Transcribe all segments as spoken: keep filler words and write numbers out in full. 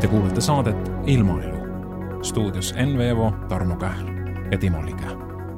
Te kuulete saadet Ilmaelu. Stuudios Enn Veevo, Tarmo Kähl ja Timo Lige.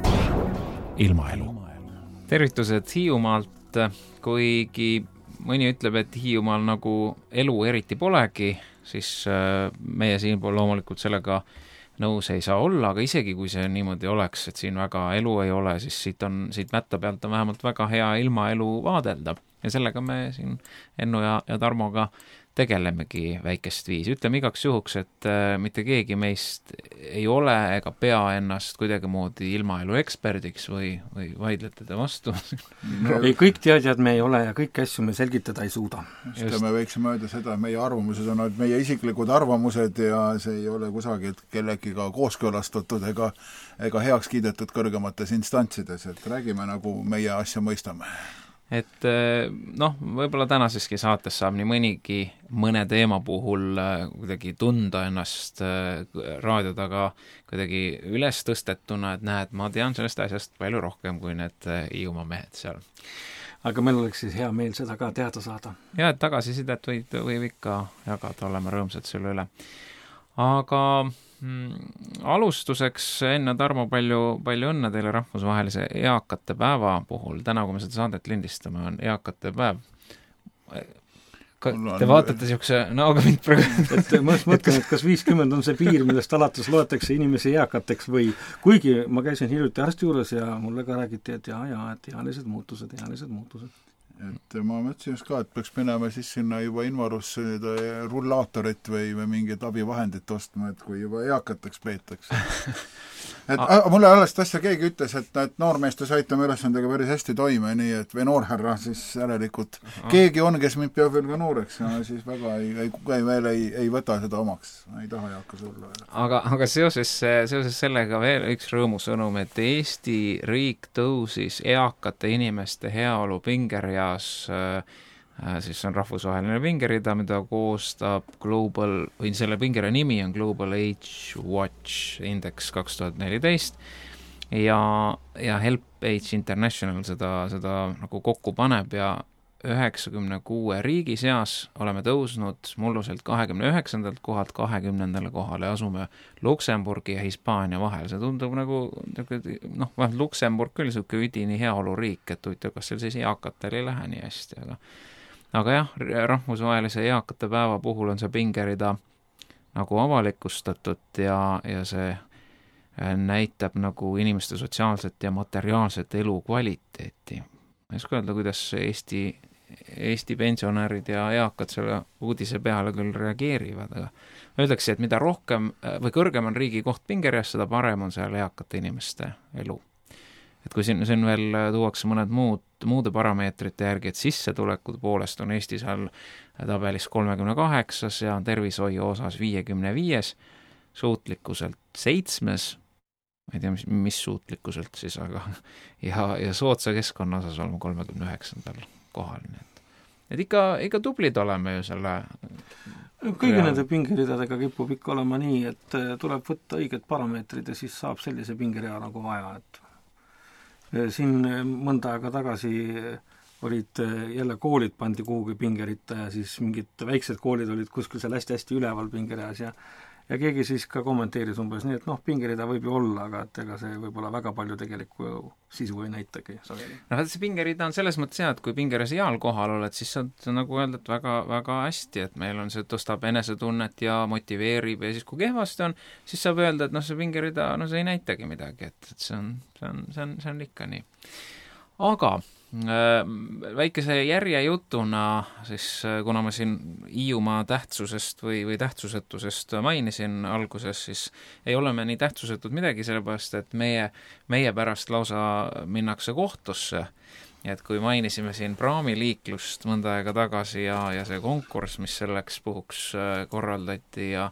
Ilmaelu. Tervitused Hiiumaalt, kuigi mõni ütleb, et Hiiumaal nagu elu eriti polegi, siis meie siin pool loomulikult sellega nõus ei saa olla, aga isegi kui see niimoodi oleks, et siin väga elu ei ole, siis siit, on, siit mätta pealt on vähemalt väga hea ilmaelu vaadelda. Ja sellega me siin Ennu ja, ja Tarmoga tegelemegi väikest viisi. Ütleme igaks juhuks, et äh, mitte keegi meist ei ole ega pea ennast kuidagi moodi ilmaelu eksperdiks või, või vaidlete te vastu. No, ei, kõik teadjad me ei ole ja kõik asju me selgitada ei suuda. Just me võiksime öelda seda, et meie arvamused on meie isiklikud arvamused ja see ei ole kusagilt kellegiga kooskõlastatud ega, ega heaks kiidetud kõrgemates instantsides, et räägime nagu meie asja mõistame. Et noh, võib-olla tänaseski saates saab nii mõnigi mõne teema puhul kuidagi tunda ennast raadio taga kuidagi üles tõstetuna, et näed, ma tean sellest asjast palju rohkem kui need Hiiumaa mehed seal. Aga meil oleks siis hea meel seda ka teada saada. Ja, et tagasisidet võib, võib ikka jagada, oleme rõõmsad selle üle. Aga mm, alustuseks enne Tarmo palju, palju õnne teile rahvusvahelise eakate päeva puhul. Täna, kui me seda saadet lindistame, on eakate päev. Ka, te vaatate niisuguse näoga mind praegu. Et ma mõtlen, et kas viiskümmend on see piir, millest alates loetakse inimesi eakateks või kuigi ma käisin hiljuti arsti juures ja mulle ka räägiti, et jaa, jaa, et ealised muutused, ealised muutused. Et ma mõtlesin just ka, et peaks minema siis sinna juba invarusse rullaatorit või, või mingit abivahendit ostma, et kui juba eakateks peetakse. Et a, mulle alles asja keegi ütles, et, et noormeeste saite oma ülesandega päris hästi toime, nii et või noorherra siis järelikult keegi on, kes mind peab veel ka nooreks ja siis väga ei, ei, ei, veel ei, ei võta seda omaks, ei taha eakas olla. Aga, aga seoses, seoses sellega veel üks rõõmusõnum, et Eesti riik tõusis eakate inimeste heaolu pingereas, siis on rahvusvaheline pingerida, mida koostab Global, või selle pingere nimi on Global Age Watch Index kaks tuhat neliteist ja, ja Help Age International seda, seda nagu kokku paneb ja üheksakümne kuue riigi seas oleme tõusnud mulluselt kahekümne üheksandalt kohalt kahekümnendale kohale ja asume Luksemburgi ja Hispaania vahel. See tundub nagu, noh, vähemalt Luksemburg küll siuke üdini heaoluriik, et huvitav, kas seal siis eakatel ei lähe nii hästi, aga Aga jah, rahvusvahelise eakate päeva puhul on see pingerida nagu avalikustatud ja, ja see näitab nagu inimeste sotsiaalset ja materiaalset elu kvaliteeti. Ma ei oska öelda, kuidas Eesti, Eesti pensionärid ja eakad selle uudise peale küll reageerivad, aga öeldakse, et mida rohkem või kõrgem on riigi koht pingerjas, seda parem on seal eakate inimeste elu. Et kui siin, siin veel tuuakse mõned muud, muude parameetrite järgi, et sissetulekud poolest on Eesti seal tabelis kolmekümne kaheksas ja tervishoiu osas viiekümne viies, suutlikkuselt seitsmes, ma ei tea, mis, mis suutlikkuselt siis, aga ja, ja sootsa keskkonna osas oleme kolmekümne üheksandal kohal. Et, et ikka, ikka tublid oleme ju selle kõigi nende pingeridadega kipub ikka olema nii, et tuleb võtta õiged parameetrid ja siis saab sellise pingerea nagu vaja, et siin mõnda aega tagasi olid jälle koolid pandi kuhugi pingerita ja siis mingid väiksed koolid olid kuskil seal hästi-hästi üleval pingereas ja, ja keegi siis ka kommenteeris umbes nii, et noh, pingerida võib ju olla, aga et ega see võib-olla väga palju tegelikku sisu ei näitagi. No see pingerida on selles mõttes hea, et kui pingeres heal kohal oled, siis on nagu öelda, et väga, väga hästi, et meil on see tõstab enesetunnet ja motiveerib ja siis kui kehvasti on, siis saab öelda, et noh, see pingerida, no see ei näitagi midagi, et, et see on, see on, see on, see on ikka nii. Aga väikese järjejutuna, siis kuna ma siin Hiiumaa tähtsusest või, või tähtsusetusest mainisin alguses, siis ei ole me nii tähtsusetud midagi, sellepärast, et meie, meie pärast lausa minnakse kohtusse. Et kui mainisime siin praamiliiklust mõnda aega tagasi ja, ja see konkurss, mis selleks puhuks korraldati ja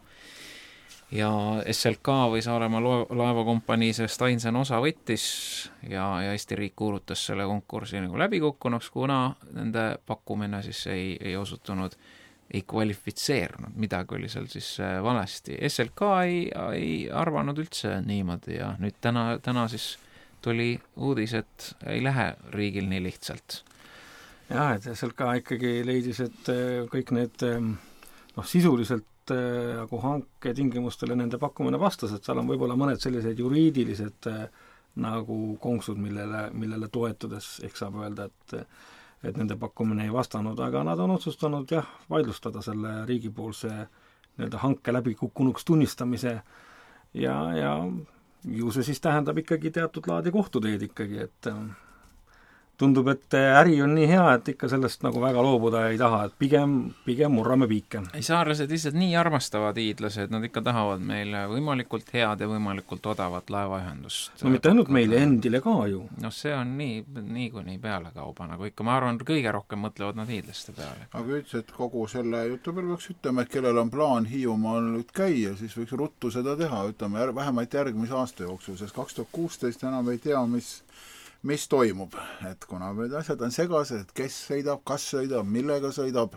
ja S L K või Saaremaa laevakompanii sellest ainsana osa võttis ja, ja Eesti riik kuulutas selle konkursi nagu läbikukkunuks, kuna nende pakkumine siis ei, ei osutunud, ei kvalifitseerunud, midagi oli seal siis valesti. S L K ei, ei arvanud üldse niimoodi ja nüüd täna, täna siis tuli uudis, et ei lähe riigil nii lihtsalt. Jah, et S L K ikkagi leidis, et kõik need noh, sisuliselt täpselt nagu hanke tingimustele nende pakkumine vastas, et seal on võib-olla mõned sellised juriidilised nagu konksud, millele, millele toetudes ehk saab öelda, et et nende pakkumine ei vastanud, aga nad on otsustanud jah, vaidlustada selle riigipoolse nii-öelda hanke läbi kukkunuks tunnistamise ja, ja ju see siis tähendab ikkagi teatud laadi kohtuteed ikkagi, et tundub, et äri on nii hea, et ikka sellest nagu väga loobuda ei taha, et pigem, pigem murrame piike. Ei, saarlased lihtsalt nii armastavad hiidlased, nad ikka tahavad meile võimalikult head ja võimalikult odavat laevaühendust. No mitte ainult meile endile ka ju. No see on nii, nii kui nii peale kauba, nagu ikka, ma arvan, kõige rohkem mõtlevad nad hiidlaste peale. Aga ütles, et kogu selle jutu peal peaks ütlema, et kellel on plaan Hiiumaal nüüd käia, siis võiks ruttu seda teha, ütleme, vähemalt järgmise aasta jooksul, sest kaks tuhat kuusteist enam ei tea, mis mis toimub, et kuna need asjad on segased, et kes sõidab, kas sõidab, millega sõidab,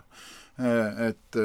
et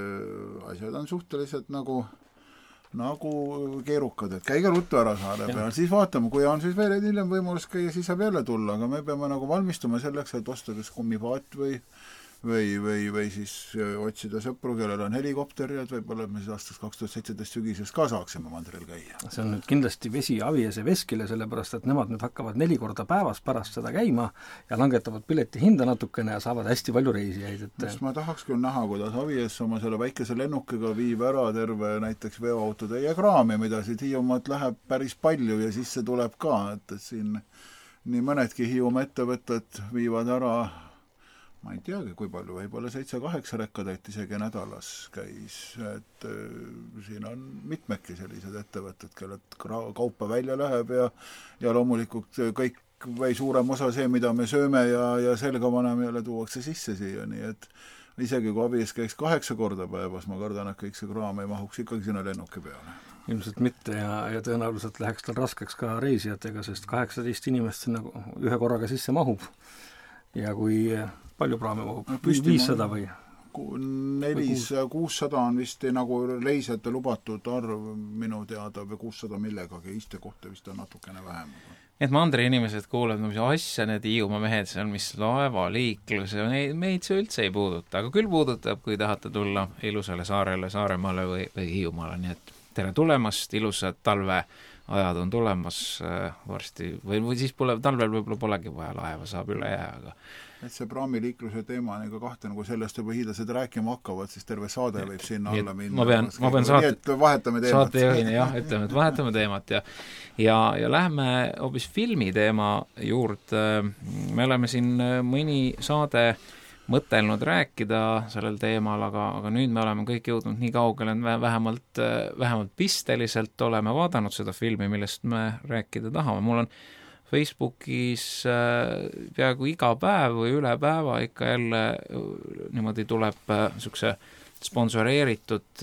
asjad on suhteliselt nagu, nagu keerukad, et käige ruttu ära saare peal, siis vaatame, kui on siis veel hiljem võimalus käia, siis saab jälle tulla, aga me peame nagu valmistuma selleks, et osta kas kummipaat või või, või, või siis otsida sõpru, kellel on helikopteri, et võib-olla me siis aastast kaks tuhat seitseteist sügisest ka saaksime mandril käia. See on nüüd kindlasti vesi Aviese veskile, sellepärast et nemad nüüd hakkavad neli korda päevas pärast seda käima ja langetavad pileti hinda natukene ja saavad hästi palju reisijaid. Et... Just ma tahaks küll näha, kuidas Avies oma selle väikese lennukiga viib ära terve näiteks veoautode ja kraami, mida siit Hiiumaalt läheb päris palju ja siis see tuleb ka, et, et siin nii mõnedki Hiiumaa ettevõtted viivad ära ma ei teagi, kui palju, võib-olla seitse-kaheksa rekkatäit isegi nädalas käis, et äh, siin on mitmedki sellised ettevõtted, kellelt kaupa välja läheb ja, ja loomulikult kõik või suurem osa see, mida me sööme ja, ja selga paneme jälle tuuakse sisse siia, nii et isegi kui Avies käiks kaheksa korda päevas, ma kardan, et kõik see kraam ei mahuks ikkagi sinna lennuki peale. Ilmselt mitte ja, ja tõenäoliselt läheks tal raskeks ka reisijatega, sest kaheksateist inimest sinna ühe korraga sisse mahub ja kui palju praame mahub? viissada või? nelisada, kuussada on vist nagu reisijate lubatud arv minu teada või kuussada millegagi, istekohta vist on natukene vähem. Et mandri inimesed kuulevad, mis asja need Hiiumaa mehed, see on mis laevaliiklus ja meid see üldse ei puuduta, aga küll puudutab, kui tahate tulla ilusale saarele, Saaremaale või, või Hiiumaale, nii et tere tulemast, ilusad talveajad on tulemas varsti või, või siis pole, talvel võib-olla polegi vaja laeva, saab üle jää, aga et see praamiliikluse teema on ega kahte, nagu sellest juba hiidlased rääkima hakkavad, siis terve saade võib sinna et alla minna. Ma pean, ma pean saate, vahetame teemat. Saatejuhina, jah, ütleme, et vahetame teemat ja, ja, ja läheme hoopis filmi teema juurde. Me oleme siin mõni saade mõtelnud rääkida sellel teemal, aga, aga nüüd me oleme kõik jõudnud nii kaugele, et vähemalt, vähemalt pisteliselt oleme vaadanud seda filmi, millest me rääkida tahame. Mul on Facebookis peaaegu iga päev või üle päeva ikka jälle niimoodi tuleb niisuguse sponsoreeritud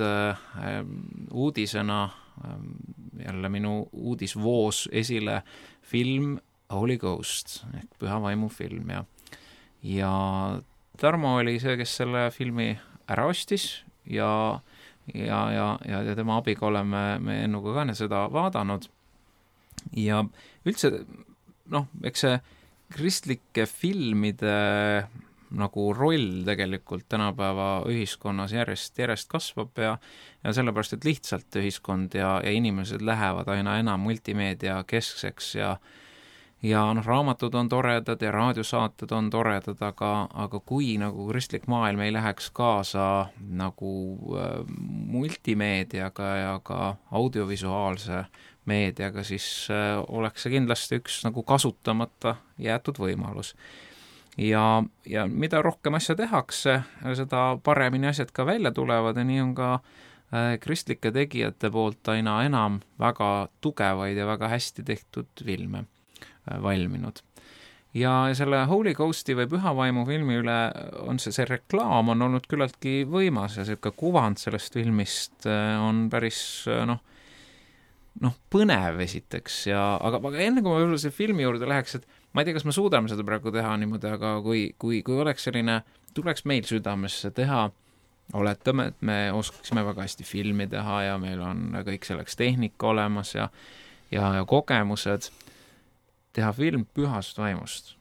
uudisena jälle minu uudisvoos esile film Holy Ghost ehk Püha Vaimu film ja, ja Tarmo oli see, kes selle filmi ära ostis ja, ja, ja, ja, ja tema abiga oleme me ennuga ka seda vaadanud ja üldse noh, eks see kristlike filmide nagu roll tegelikult tänapäeva ühiskonnas järjest, järjest kasvab ja, ja sellepärast, et lihtsalt ühiskond ja, ja inimesed lähevad aina enam multimeedia keskseks ja ja noh, raamatud on toredad ja raadiosaated on toredad, aga, aga kui nagu kristlik maailm ei läheks kaasa nagu äh, multimeediaga ja ka audiovisuaalse meediaga, siis äh, oleks see kindlasti üks nagu kasutamata jäetud võimalus. Ja, ja mida rohkem asja tehakse, seda paremini asjad ka välja tulevad ja nii on ka äh, kristlike tegijate poolt aina enam väga tugevaid ja väga hästi tehtud filme äh, valminud. Ja selle Holy Ghosti või Püha Vaimu filmi üle on see, see reklaam on olnud küllaltki võimas ja see kuvand sellest filmist äh, on päris äh, noh, noh, põnev esiteks ja, aga, aga enne kui ma võib-olla see filmi juurde läheks, et ma ei tea, kas me suudame seda praegu teha niimoodi, aga kui, kui, kui oleks selline, tuleks meil südamesse teha, oletame, et me oskaksime väga hästi filmi teha ja meil on kõik selleks tehnika olemas ja, ja, ja kogemused, teha film Pühast Vaimust.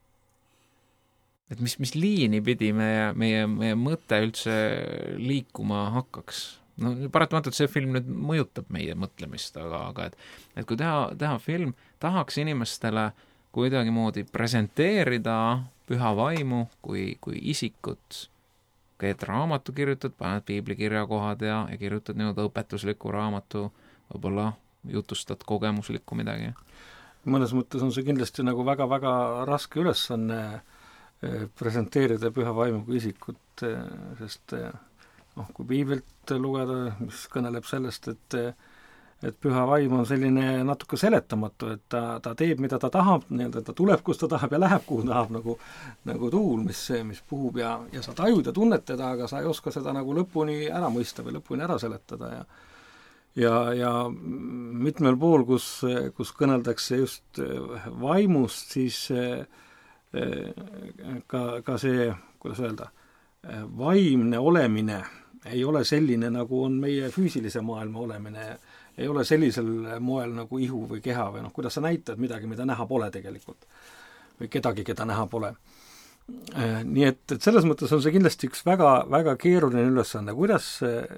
Et mis, mis liini pidi meie, meie, meie mõte üldse liikuma hakkaks? no paratamatult see film nüüd mõjutab meie mõtlemist, aga, aga et, et kui teha, teha film, tahaks inimestele kuidagimoodi presenteerida püha vaimu kui, kui isikut, keed raamatu kirjutad, paned piiblikirjakohad ja, ja kirjutad nii-öelda õpetusliku raamatu, võib-olla jutustad kogemuslikku midagi. Mõnes mõttes on see kindlasti nagu väga-väga raske ülesanne presenteerida püha vaimu kui isikut, sest noh, kui piiblit lugeda, mis kõneleb sellest, et et püha vaim on selline natuke seletamatu, et ta, ta teeb, mida ta tahab, nii-öelda ta tuleb, kus ta tahab ja läheb, kuhu tahab, nagu, nagu tuul, mis, mis puhub ja, ja sa tajud ja tunned teda, aga sa ei oska seda nagu lõpuni ära mõista või lõpuni ära seletada ja ja, ja mitmel pool, kus, kus kõneldakse just vaimust, siis ka, ka see, kuidas öelda, vaimne olemine ei ole selline, nagu on meie füüsilise maailma olemine, ei ole sellisel moel nagu ihu või keha või noh, kuidas sa näitad midagi, mida näha pole tegelikult. Või kedagi, keda näha pole. Nii et, et selles mõttes on see kindlasti üks väga, väga keeruline ülesanne. Kuidas,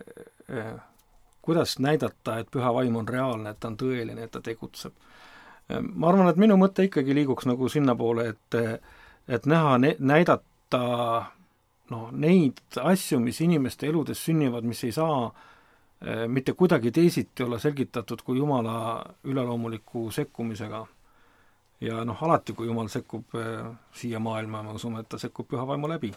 kuidas näidata, et püha vaim on reaalne, et ta on tõeline, et ta tegutseb. Ma arvan, et minu mõte ikkagi liiguks nagu sinna poole, et, et näha, näidata no, neid asju, mis inimeste eludes sünnivad, mis ei saa mitte kuidagi teisiti olla selgitatud kui Jumala üleloomuliku sekkumisega. Ja noh, alati, kui Jumal sekkub äh, siia maailma, ma usume, et ta sekkub püha vaimu läbi.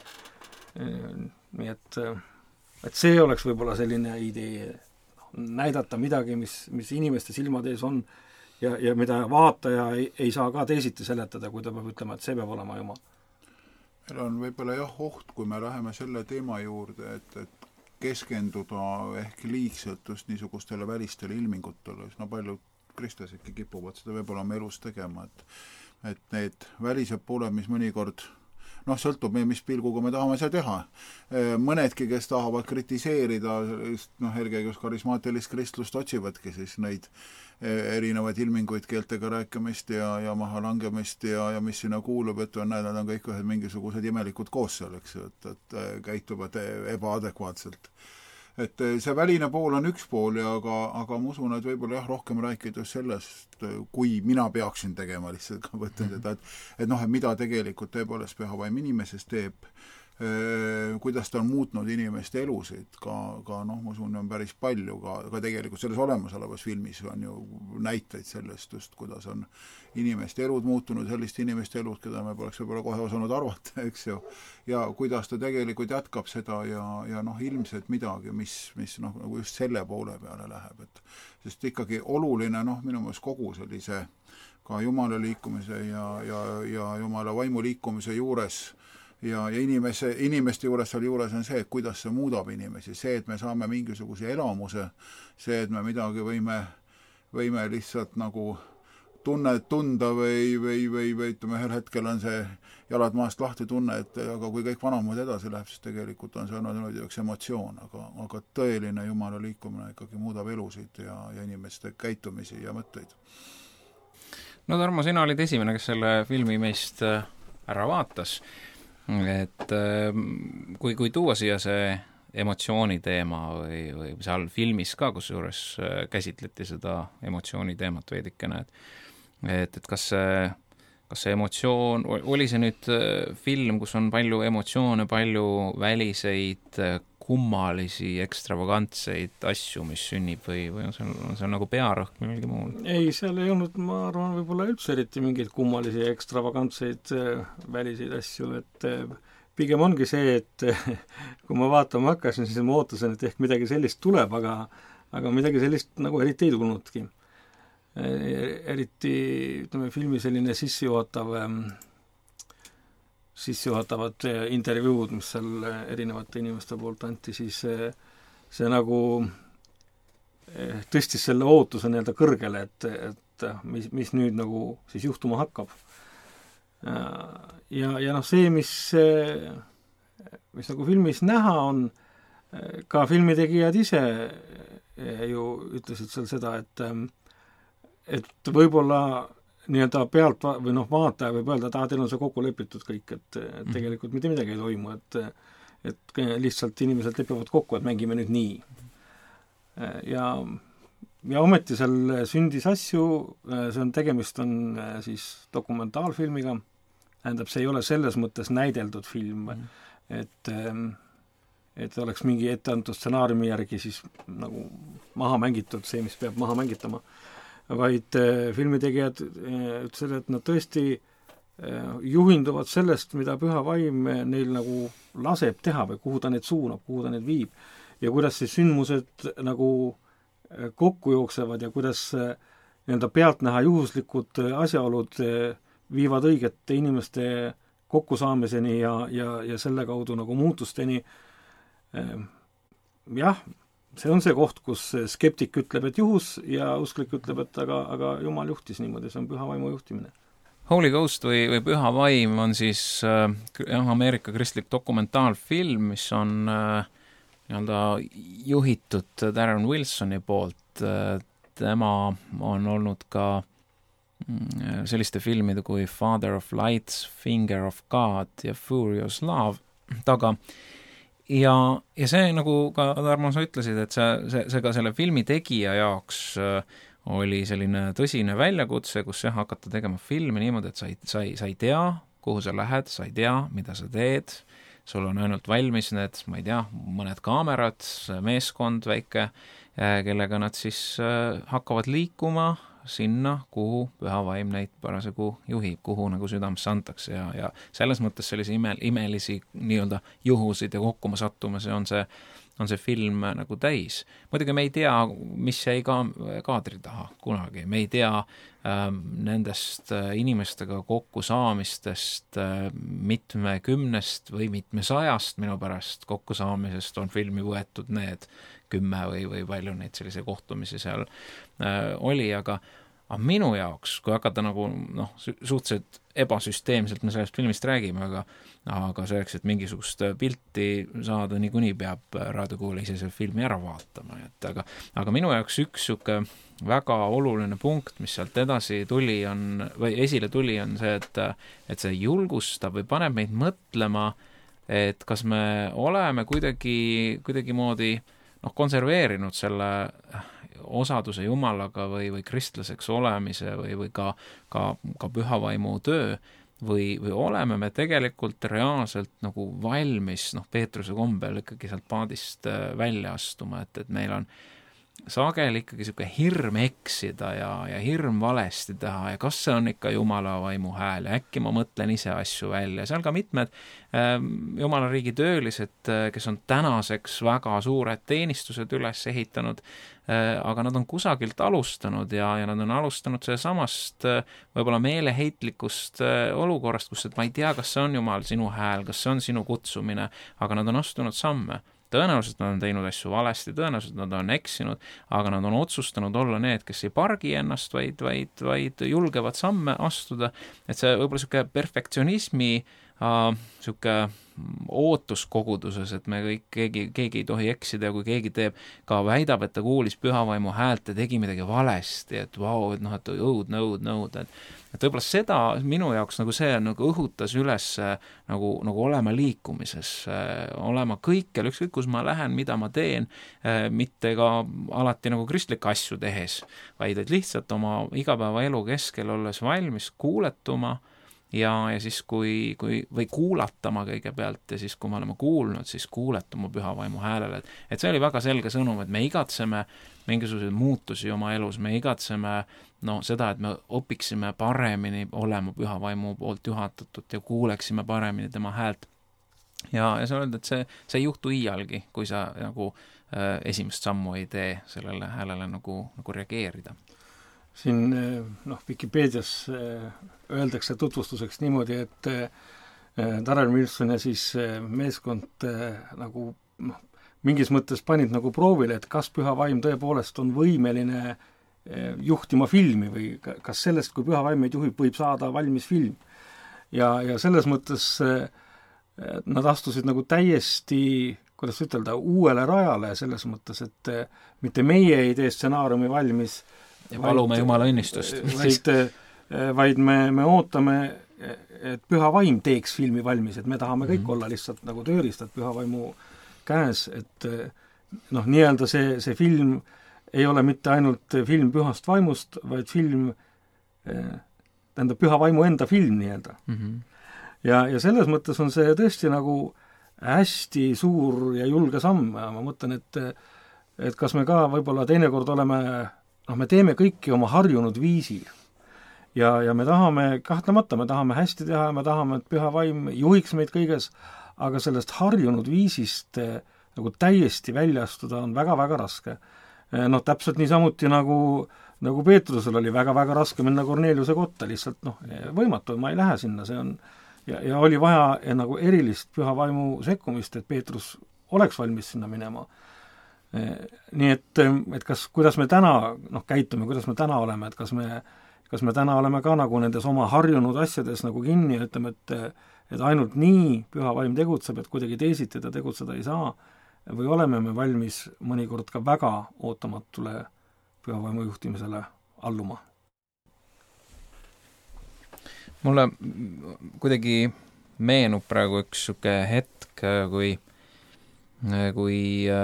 Nii et, et see oleks võib-olla selline idee, näidata midagi, mis, mis inimeste silmade ees on ja, ja mida vaataja ei, ei saa ka teisiti seletada, kui ta peab ütlema, et see peab olema Jumal. Meil on võib-olla jah oht, kui me läheme selle teema juurde, et, et keskenduda ehk liigselt just niisugustele välistele ilmingutele, no paljud kristlasidki kipuvad seda võib-olla oma elus tegema, et, et need välised pooled, mis mõnikord noh, sõltub meie, mis pilguga me tahame seda teha. Mõnedki, kes tahavad kritiseerida, noh, eelkõige just karismaatilist kristlust otsivadki siis neid erinevaid ilminguid, keeltega rääkimist ja, ja maha langemist ja, ja mis sinna kuulub, et on, nad on kõik ühed mingisugused imelikud koos seal, eks ju, et, et käituvad ebaadekvaatselt. Et see väline pool on üks pool, ja aga, aga ma usun, et võib-olla jah, rohkem rääkida sellest, kui mina peaksin tegema lihtsalt ka võtta seda, et, et noh, et mida tegelikult tõepoolest püha vaim inimesest teeb, kuidas ta on muutnud inimeste elusid, ka, ka noh, ma usun, on päris palju, ka, ka tegelikult selles olemasolevas filmis on ju näiteid sellest just, kuidas on inimeste elud muutunud, selliste inimeste elud, keda me poleks võib-olla kohe osanud arvata, eks ju, ja kuidas ta tegelikult jätkab seda ja, ja noh, ilmselt midagi, mis, mis noh, nagu just selle poole peale läheb, et sest ikkagi oluline, noh, minu meelest kogu sellise ka Jumala liikumise ja, ja, ja Jumala vaimu liikumise juures ja, ja inimese, inimeste juures seal juures on see, et kuidas see muudab inimesi, see, et me saame mingisuguse elamuse, see, et me midagi võime, võime lihtsalt nagu tunne tunda või, või, või, või ütleme, ühel hetkel on see jalad maast lahti tunne, et aga kui kõik vanamoodi edasi läheb, siis tegelikult on see olnud üks emotsioon, aga, aga tõeline Jumala liikumine ikkagi muudab elusid ja, ja inimeste käitumisi ja mõtteid. No Tarmo, sina olid esimene, kes selle filmi meist ära vaatas. Et kui, kui tuua siia see emotsiooni teema või, või seal filmis ka, kus juures käsitleti seda emotsiooni teemat veidikene, et, et, et kas see, kas see emotsioon, oli see nüüd film, kus on palju emotsioone, palju väliseid, kummalisi, ekstravagantseid asju, mis sünnib või, või on see, on see nagu pearõhk millegi muul? Ei, seal ei olnud, ma arvan, võib-olla üldse eriti mingeid kummalisi, ekstravagantseid väliseid asju, et pigem ongi see, et kui ma vaatama hakkasin, siis ma ootasin, et ehk midagi sellist tuleb, aga, aga midagi sellist nagu eriti ei tulnudki. Eriti, ütleme, filmi selline sissejuhatav sissejuhatavad intervjuud, mis seal erinevate inimeste poolt anti, siis see, see nagu tõstis selle ootuse nii-öelda kõrgele, et, et mis, mis nüüd nagu siis juhtuma hakkab. Ja, ja noh, see, mis, mis nagu filmis näha on, ka filmitegijad ise ju ütlesid seal seda, et, et võib-olla nii-öelda pealt või noh, vaataja võib öelda, et ah, teil on see kokku lepitud kõik, et, et tegelikult mitte midagi ei toimu, et, et lihtsalt inimesed lepivad kokku, et mängime nüüd nii. ja ja ometi seal sündis asju, see on tegemist on siis dokumentaalfilmiga, tähendab, see ei ole selles mõttes näideldud film, mm. et et oleks mingi etteantud stsenaariumi järgi siis nagu maha mängitud see, mis peab maha mängitama, vaid filmitegijad ütlesid, et nad tõesti juhinduvad sellest, mida Püha Vaim neil nagu laseb teha või kuhu ta neid suunab, kuhu ta neid viib ja kuidas siis sündmused nagu kokku jooksevad ja kuidas nii-öelda pealtnäha juhuslikud asjaolud viivad õigete inimeste kokkusaamiseni ja, ja, ja selle kaudu nagu muutusteni. Jah, see on see koht, kus skeptik ütleb, et juhus ja usklik ütleb, et aga, aga Jumal juhtis niimoodi, see on Püha Vaimu juhtimine. Holy Ghost või, või Püha Vaim on siis äh, Ameerika kristlik dokumentaalfilm, mis on äh, nii-öelda juhitud Darren Wilsoni poolt. Tema on olnud ka selliste filmide kui Father of Lights, Finger of God ja Furious Love taga. Ja, ja see, nagu ka Tarmo, sa ütlesid, et see, see, see ka selle filmi tegija jaoks oli selline tõsine väljakutse, kus jah, hakata tegema filmi niimoodi, et sa ei, sa ei, sa ei tea, kuhu sa lähed, sa ei tea, mida sa teed, sul on ainult valmis need, ma ei tea, mõned kaamerad, meeskond väike, kellega nad siis hakkavad liikuma sinna, kuhu Püha Vaim neid parasjagu juhib, kuhu nagu südamesse antakse ja, ja selles mõttes sellise ime, imelisi nii-öelda juhusid ja kokkuma sattumisi on see, on see film nagu täis. Muidugi me ei tea, mis jäi ka kaadri taha kunagi, me ei tea ähm, nendest äh, inimestega kokkusaamistest äh, mitmekümnest või mitmesajast minu pärast kokkusaamisest on filmi võetud need kümme või, või palju neid sellise kohtumisi seal äh, oli, aga aga minu jaoks, kui hakata nagu noh, suhteliselt ebasüsteemselt me sellest filmist räägime, aga aga selleks, et mingisugust pilti saada, niikuinii peab raadiokuulaja ise selle filmi ära vaatama. Et aga, aga minu jaoks üks siuke väga oluline punkt, mis sealt edasi tuli, on, või esile tuli, on see, et, et see julgustab või paneb meid mõtlema, et kas me oleme kuidagi, kuidagi moodi noh, konserveerinud selle osaduse Jumalaga või, või kristlaseks olemise või, või ka, ka, ka Püha Vaimu töö või, või oleme me tegelikult reaalselt nagu valmis noh, Peetruse kombel ikkagi sealt paadist välja astuma, et, et meil on sageli ikkagi siuke hirm eksida ja, ja hirm valesti teha ja kas see on ikka Jumala vaimu hääl ja äkki ma mõtlen ise asju välja. Seal ka mitmed äh, Jumala riigi töölised, kes on tänaseks väga suured teenistused üles ehitanud, äh, aga nad on kusagilt alustanud ja, ja nad on alustanud see samast äh, võib-olla meeleheitlikust äh, olukorrast, kus et ma ei tea, kas see on Jumal sinu hääl, kas see on sinu kutsumine, aga nad on astunud samme. Tõenäoliselt nad on teinud asju valesti, tõenäoliselt nad on eksinud, aga nad on otsustanud olla need, kes ei pargi ennast, vaid, vaid, vaid julgevad samme astuda. Et see võib-olla siuke perfektsionismi äh, siuke ootuskoguduses, et me kõik, keegi, keegi ei tohi eksida ja kui keegi teeb, ka väidab, et ta kuulis Püha Vaimu häält ja tegi midagi valesti, et vau, et noh, et õudne, õudne, õudne, et et võib-olla seda minu jaoks nagu see nagu õhutas üles nagu, nagu olema liikumises, olema kõikjal, ükskõik kus ma lähen, mida ma teen, mitte ka alati nagu kristlikke asju tehes, vaid et lihtsalt oma igapäevaelu keskel olles valmis kuuletuma ja, ja siis kui, kui, või kuulatama kõigepealt ja siis kui me oleme kuulnud, siis kuuletama Püha Vaimu häälele, et, et see oli väga selge sõnum, et me igatseme mingisuguseid muutusi oma elus, me igatseme no seda, et me õpiksime paremini olema Püha Vaimu poolt juhatatud ja kuuleksime paremini tema häält. Ja, ja sa oled, et see, see ei juhtu iialgi, kui sa nagu äh, esimest sammu ei tee sellele häälele nagu, nagu reageerida. Siin noh, Wikipedias öeldakse tutvustuseks niimoodi, et Darren Wilson ja siis meeskond nagu noh, mingis mõttes panid nagu proovile, et kas Püha Vaim tõepoolest on võimeline juhtima filmi või kas sellest, kui Püha Vaim meid juhib, võib saada valmis film. Ja, ja selles mõttes nad astusid nagu täiesti, kuidas ütelda, uuele rajale selles mõttes, et mitte meie ei tee stsenaariumi valmis, ja palume Jumala õnnistust. Vaid, vaid me, me ootame, et Püha Vaim teeks filmi valmis, et me tahame kõik mm-hmm. olla lihtsalt nagu tööriistad Püha Vaimu käes, et noh, nii-öelda see, see film ei ole mitte ainult film pühast vaimust, vaid film, tähendab püha vaimu enda film nii-öelda mm. -hmm. ja, ja selles mõttes on see tõesti nagu hästi suur ja julge samm ja ma mõtlen, et et kas me ka võib-olla teinekord oleme, noh, me teeme kõiki oma harjunud viisil ja, ja me tahame, kahtlemata me tahame hästi teha ja me tahame, et püha vaim juhiks meid kõiges, aga sellest harjunud viisist nagu täiesti välja astuda on väga-väga raske. Noh, täpselt niisamuti nagu, nagu Peetrusel oli väga-väga raske minna Korneliuse kotta, lihtsalt noh, võimatu, ma ei lähe sinna, see on ja, ja oli vaja ja, nagu erilist püha vaimu sekkumist, et Peetrus oleks valmis sinna minema. Nii et, et kas, kuidas me täna noh, käitume, kuidas me täna oleme, et kas me, kas me täna oleme ka nagu nendes oma harjunud asjades nagu kinni ja ütleme, et, et ainult nii püha vaim tegutseb, et kuidagi teisiti ta tegutseda ei saa, või oleme me valmis mõnikord ka väga ootamatule püha vaimu juhtimisele alluma? Mulle kuidagi meenub praegu üks suke hetk, kui, kui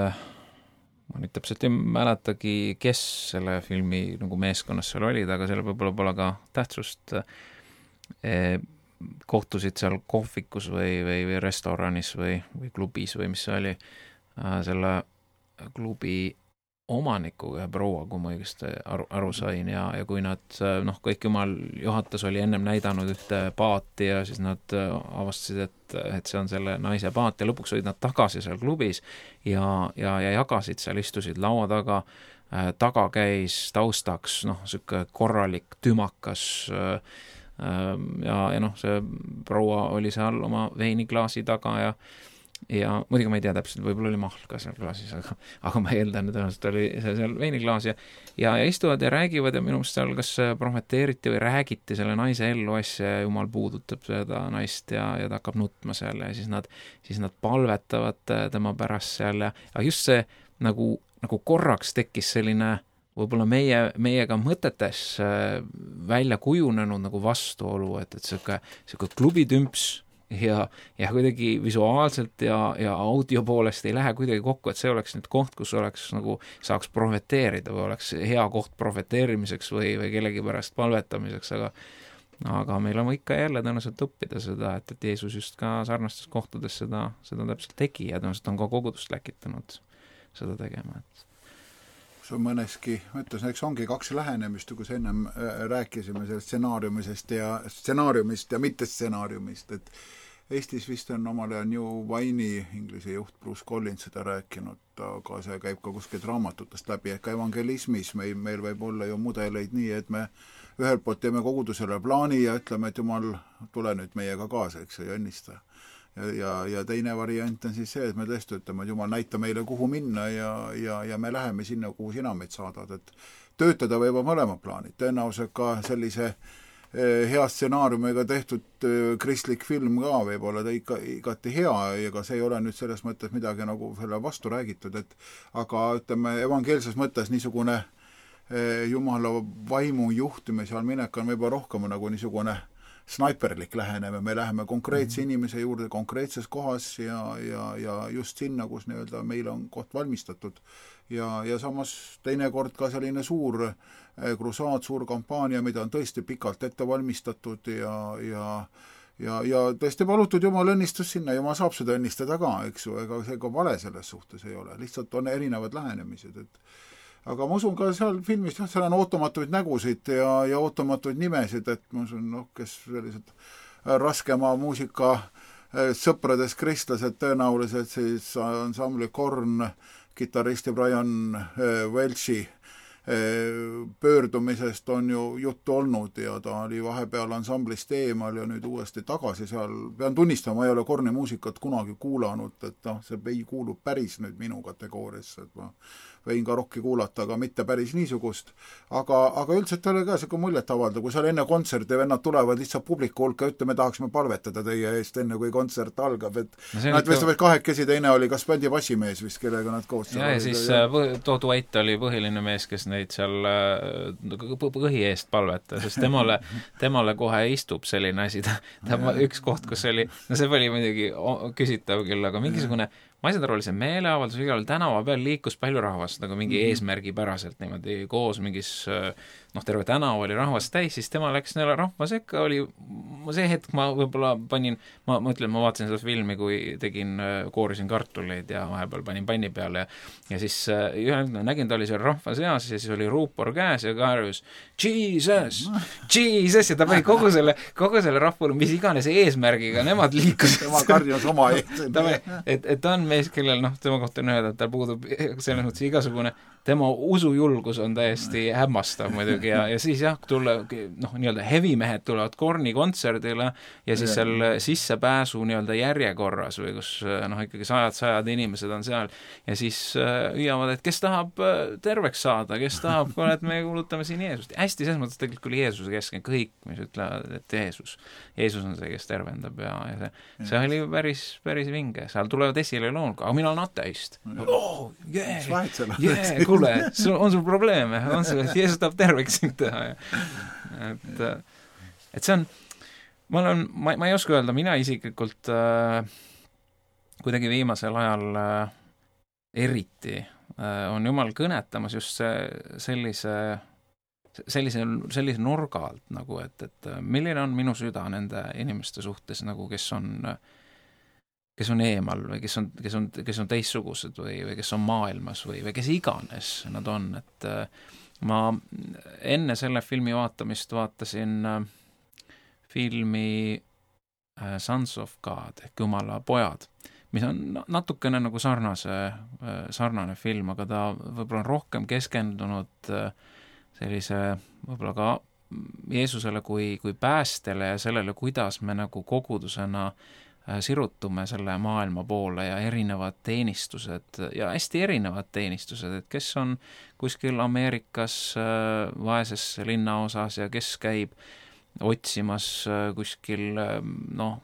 ma nüüd täpselt ei mäletagi, kes selle filmi nagu meeskonnas seal olid, aga seal võib-olla pole ka tähtsust, e, kohtusid seal kohvikus või, või, või restoranis või, või klubis või mis see oli, selle klubi omanikuga ja proua, kui ma õigesti aru, aru sain ja, ja kui nad, noh, kõik jumal juhatus oli ennem näidanud ühte paati ja siis nad avastasid, et, et see on selle naise paat ja lõpuks olid nad tagasi seal klubis ja, ja, ja jagasid seal, istusid laua taga, taga käis taustaks, noh, selline korralik tümakas ja, ja noh, see proua oli seal oma veiniklaasi taga ja ja muidugi ma ei tea täpselt, võib-olla oli mahl ka seal klaasis, aga, aga ma eeldan, et tõenäoliselt oli see seal veiniklaas ja, ja, ja istuvad ja räägivad ja minu meelest seal kas profeteeriti või räägiti selle naise ellu asja ja jumal puudutab seda naist ja, ja ta hakkab nutma seal ja siis nad, siis nad palvetavad tema pärast seal ja, ja just see nagu, nagu korraks tekkis selline võib-olla meie, meiega mõtetes välja kujunenud nagu vastuolu, et, et selline, selline klubitümps ja, ja kuidagi visuaalselt ja, ja audio poolest ei lähe kuidagi kokku, et see oleks nüüd koht, kus oleks nagu, saaks profeteerida või oleks hea koht profeteerimiseks või, või kellegi pärast palvetamiseks, aga aga meil on ikka jälle tõenäoliselt õppida seda, et, et Jeesus just ka sarnastes kohtades seda, seda täpselt tegi ja tõenäoliselt on ka kogudust läkitanud seda tegema, et see on mõneski, ma ütlesin, eks ongi kaks lähenemist, kus ennem rääkisime sellest stsenaariumisest ja stsenaariumist ja mitte stsenaariumist, et Eestis vist on omal ajal New Wine'i inglise juht Bruce Collins seda rääkinud, aga see käib ka kuskilt raamatutest läbi, ehk evangelismis meil, meil võib olla ju mudeleid nii, et me ühelt poolt teeme kogudusele plaani ja ütleme, et jumal, tule nüüd meiega kaasa, eks ja õnnista. Ja, ja, ja teine variant on siis see, et me tõesti ütleme, et jumal näita meile, kuhu minna ja, ja, ja me läheme sinna, kuhu sina meid saadad, et töötada võivad mõlemad plaanid. Tõenäoliselt ka sellise eh, hea stsenaariumiga tehtud eh, kristlik film ka võib olla ta ikka, igati hea ja ka see ei ole nüüd selles mõttes midagi nagu selle vastu räägitud, et aga ütleme, evangeelses mõttes niisugune eh, jumala vaimu juhtimise all minek on võib-olla rohkem nagu niisugune snaiperlik läheneme, me läheme konkreetse inimese juurde konkreetses kohas ja, ja, ja just sinna, kus nii-öelda meil on koht valmistatud. Ja, ja samas teinekord ka selline suur krusaad, suur kampaania, mida on tõesti pikalt ette valmistatud ja, ja, ja, ja tõesti palutud jumal õnnistus sinna, jumal saab seda õnnistada ka, eks ju, ega see ka vale selles suhtes ei ole, lihtsalt on erinevad lähenemised, et aga ma usun ka seal filmis, jah, seal on ootamatuid nägusid ja, ja ootamatuid nimesid, et ma usun, noh, kes sellised raskema muusika sõprades kristlased tõenäoliselt siis ansambli Korn, kitarristi Brian Welchi pöördumisest on ju juttu olnud ja ta oli vahepeal ansamblist eemal ja nüüd uuesti tagasi seal. Pean tunnistama, ma ei ole Korni muusikat kunagi kuulanud, et noh, see ei kuulu päris nüüd minu kategooriasse, et ma võin ka rocki kuulata, aga mitte päris niisugust. Aga, aga üldiselt oli ka selline muljet avalda, kui seal enne kontserti vennad tulevad lihtsalt publiku hulka, ütle, me tahaksime palvetada teie eest enne, kui kontsert algab, et no nad vist olid kahekesi, teine oli kas bändi bassimees vist, kellega nad koos ja, ja siis Todd White oli põhiline mees, kes neid seal põhi eest palveta, sest temale, temale kohe istub selline asi, ta, ta üks koht, kus oli, no see oli muidugi küsitav küll, aga mingisugune ma ei saa aru, oli see meeleavaldus, igal tänava peal liikus palju rahvast, nagu mingi mm-hmm. eesmärgipäraselt niimoodi koos mingis, noh, terve tänav oli rahvast täis, siis tema läks neile rahva sekka, oli see hetk ma võib-olla panin, ma mõtlen, ma vaatasin seda filmi, kui tegin, koorisin kartuleid ja vahepeal panin panni peale ja, ja siis ühe nägin, ta oli seal rahva seas ja siis oli ruupor käes ja karjus Jesus, Jesus ja ta pani kogu selle, kogu selle rahvale, mis iganes eesmärgiga, nemad liikus. Tema karjus oma eest. et, et ta on mees, kellel, noh, tema kohta on öelda, et tal puudub selles mõttes igasugune, tema usujulgus on täiesti hämmastav muidugi ja, ja siis jah, tulla, noh, nii-öelda hevimehed tulevad Korni kontserdile ja siis seal sissepääsu nii-öelda järjekorras või kus, noh, ikkagi sajad, sajad inimesed on seal ja siis hüüavad, et kes tahab terveks saada, kes tahab, et me kuulutame siin Jeesust. Hästi selles mõttes tegelikult oli Jeesuse kesken kõik, mis ütlevad, et Jeesus. Jeesus on see, kes tervendab ja, ja see, see oli päris, päris vinge. Seal tulevad esile loonga, aga mina olen ateist. Oh, yeah, yeah, kuule, on sul probleeme, on sul, et Jeesus tahab terveks sind teha ja et, et see on ma olen, ma, ma ei oska öelda, mina isiklikult äh, kuidagi viimasel ajal äh, eriti äh, on jumal kõnetamas just see, sellise sellise, sellise nurga alt nagu, et, et milline on minu süda nende inimeste suhtes nagu, kes on kes on eemal või kes on, kes on, kes on teistsugused või, või kes on maailmas või, või kes iganes nad on, et ma enne selle filmi vaatamist vaatasin filmi Sons of God ehk Jumala pojad, mis on natukene nagu sarnase, sarnane film, aga ta võib-olla on rohkem keskendunud sellise võib-olla ka Jeesusele kui, kui päästele ja sellele, kuidas me nagu kogudusena sirutume selle maailma poole ja erinevad teenistused ja hästi erinevad teenistused, et kes on kuskil Ameerikas vaeses linnaosas ja kes käib otsimas kuskil noh,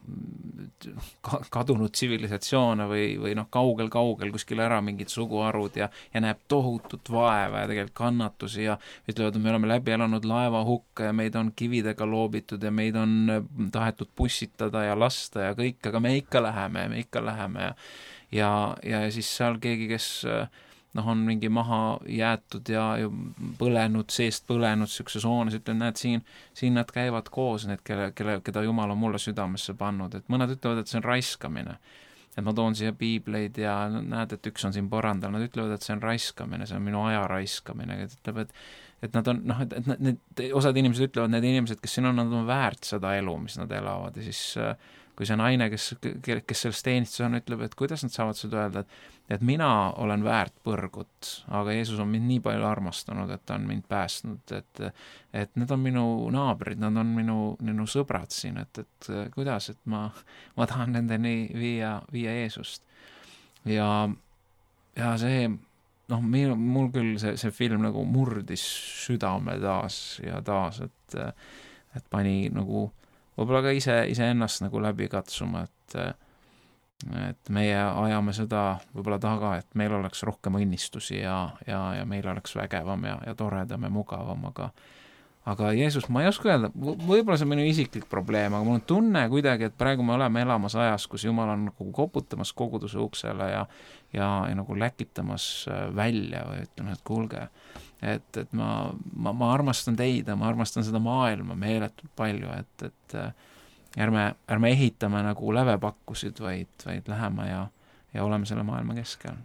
kadunud tsivilisatsioone või, või noh, kaugel-kaugel kuskil ära mingid suguharud ja, ja näeb tohutut vaeva ja tegelikult kannatusi ja ütlevad, et me oleme läbi elanud laevahukka ja meid on kividega loobitud ja meid on tahetud pussitada ja lasta ja kõik, aga me ikka läheme, me ikka läheme ja ja, ja siis seal keegi, kes noh, on mingi maha jäetud ja, ja põlenud, seest põlenud sükses hoones, ütlen, näed, siin, siin nad käivad koos, need, kelle, kelle, keda Jumal on mulle südamesse pannud, et mõned ütlevad, et see on raiskamine. Et ma toon siia piibleid ja näed, et üks on siin põrandal, nad ütlevad, et see on raiskamine, see on minu aja raiskamine, et ütleb, et et nad on, noh, et, et need, osad inimesed ütlevad, need inimesed, kes siin on, nad on väärt seda elu, mis nad elavad ja siis kui see naine, kes, kes selles teenistus on, ütleb, et kuidas nad saavad seda öelda, et, et mina olen väärt põrgut, aga Jeesus on mind nii palju armastanud, et ta on mind päästnud, et, et need on minu naabrid, nad on minu, minu sõbrad siin, et, et kuidas, et ma, ma tahan nendeni viia, viia Jeesust. Ja, ja see, noh, minu, mul küll see, see film nagu murdis südame taas ja taas, et, et pani nagu võib-olla ka ise, ise ennast nagu läbi katsuma, et, et meie ajame seda võib-olla taga, et meil oleks rohkem õnnistusi ja, ja, ja meil oleks vägevam ja, ja toredam ja mugavam, aga aga Jeesus, ma ei oska öelda, võib-olla see on minu isiklik probleem, aga mul on tunne kuidagi, et praegu me oleme elamas ajas, kus Jumal on nagu koputamas koguduse uksele ja, ja, ja nagu läkitamas välja või ütleme, et kuulge, et, et ma, ma, ma armastan teid ja ma armastan seda maailma meeletult palju, et, et ärme, ärme ehitame nagu lävepakkusid, vaid, vaid läheme ja, ja oleme selle maailma keskel.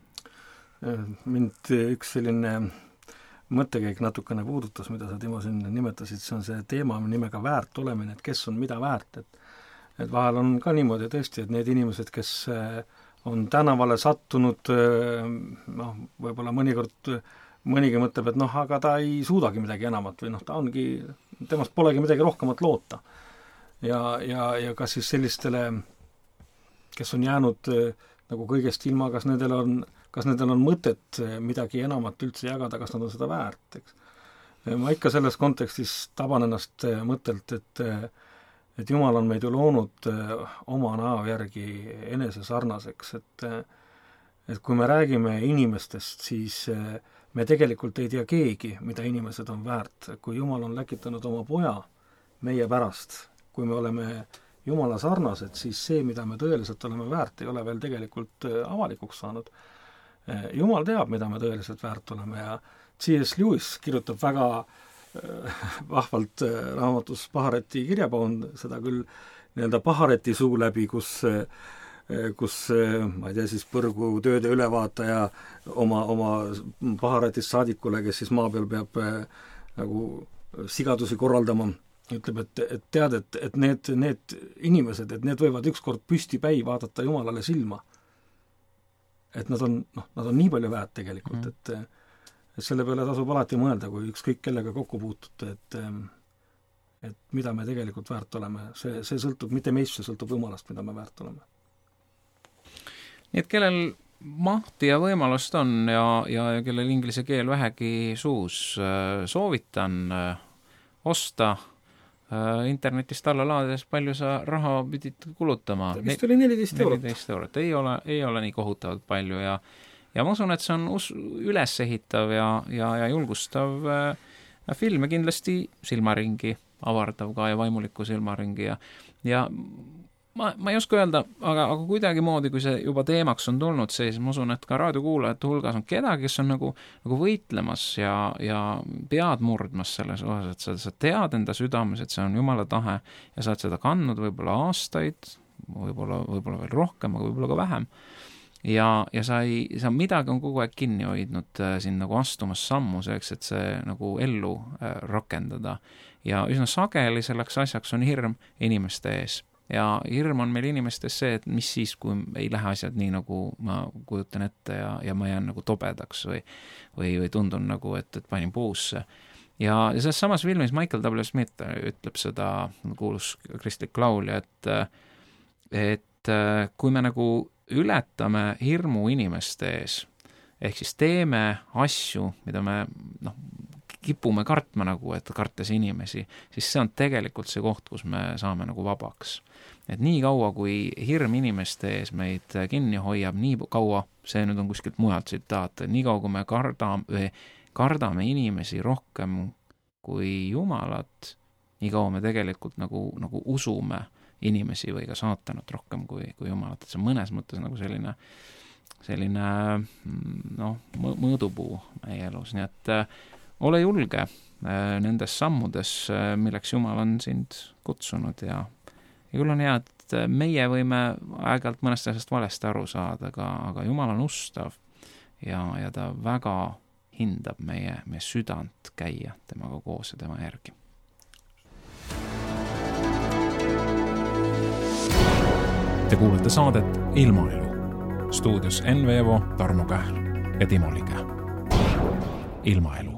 Mind üks selline mõttekäik natukene puudutas, mida sa, Timo, siin nimetasid, see on see teema nimega väärt olemine, et kes on mida väärt, et et vahel on ka niimoodi tõesti, et need inimesed, kes on tänavale sattunud, noh, võib-olla mõnikord mõnigi mõtleb, et noh, aga ta ei suudagi midagi enamat või noh, ta ongi, temast polegi midagi rohkemat loota. Ja, ja, ja kas siis sellistele, kes on jäänud nagu kõigest ilma, kas nendel on kas nendel on mõtet midagi enamat üldse jagada, kas nad on seda väärt, eks. Ma ikka selles kontekstis taban ennast mõttelt, et, et Jumal on meid ju loonud oma näo järgi enese sarnaseks, et, et kui me räägime inimestest, siis me tegelikult ei tea keegi, mida inimesed on väärt. Kui Jumal on läkitanud oma poja meie pärast, kui me oleme Jumala sarnased, siis see, mida me tõeliselt oleme väärt, ei ole veel tegelikult avalikuks saanud. Jumal teab, mida me tõeliselt väärt oleme ja C S Lewis kirjutab väga vahvalt raamatus Pahareti kirjapaund, seda küll nii-öelda Pahareti suu läbi, kus, kus ma ei tea, siis põrgu tööde ülevaataja oma, oma Paharetist saadikule, kes siis maa peal peab nagu sigadusi korraldama, ütleb, et, et tead, et, et need, need inimesed, et need võivad ükskord püstipäi vaadata Jumalale silma. Et nad on, noh, nad on nii palju väärt tegelikult, mm. et, et selle peale tasub alati mõelda, kui ükskõik kellega kokku puutute, et, et mida me tegelikult väärt oleme. See, see sõltub, mitte meist, see sõltub Jumalast, mida me väärt oleme. Nii et kellel mahti ja võimalust on ja, ja, ja kellel inglise keel vähegi suus, soovitan osta internetist alla laadides, palju sa raha pidid kulutama? Vist oli neliteist eurot. neliteist eurot. Ei ole, ei ole nii kohutavalt palju ja, ja ma usun, et see on us- ülesehitav ja, ja, ja julgustav äh, film ja kindlasti silmaringi, avardav ka ja vaimuliku silmaringi ja, ja ma, ma ei oska öelda, aga, aga kuidagi moodi, kui see juba teemaks on tulnud, siis ma usun, et ka raadiokuulajate hulgas on kedagi, kes on nagu, nagu võitlemas ja, ja pead murdmas selles osas, et sa, sa tead enda südames, et see on Jumala tahe ja sa oled seda kandnud võib-olla aastaid, võib-olla, võib-olla veel rohkem, aga võib-olla ka vähem. Ja, ja sa, ei, sa midagi on kogu aeg kinni hoidnud äh, siin nagu astumas sammu selleks, et see nagu ellu äh, rakendada. Ja üsna sageli selleks asjaks on hirm inimeste ees. Ja hirm on meil inimestes see, et mis siis, kui ei lähe asjad nii, nagu ma kujutan ette ja, ja ma jään nagu tobedaks või, või, või tundun nagu, et, et panin puusse. Ja, ja selles samas filmis Michael W. Smith ütleb seda, kuulus kristlik laulja, et, et kui me nagu ületame hirmu inimeste ees, ehk siis teeme asju, mida me noh, kipume kartma nagu, et kartes inimesi, siis see on tegelikult see koht, kus me saame nagu vabaks. Et nii kaua, kui hirm inimeste ees meid kinni hoiab, nii kaua, see nüüd on kuskilt mujalt tsitaat, nii kaua, kui me kardame, kardame inimesi rohkem kui Jumalat, nii kaua me tegelikult nagu, nagu usume inimesi või ka saatanut rohkem kui, kui Jumalat. Et see on mõnes mõttes nagu selline, selline noh, mõõdupuu meie elus, nii et ole julge nendes sammudes, milleks Jumal on sind kutsunud ja, ja küll on hea, et meie võime aeg-ajalt mõnest asjast valesti aru saada, aga, aga Jumal on ustav ja, ja ta väga hindab meie, meie südant käia temaga koos ja tema järgi. Te kuulete saadet Ilmaelu. Stuudios Enn Veevo, Tarmo Kähr ja Timo Lige. Ilmaelu.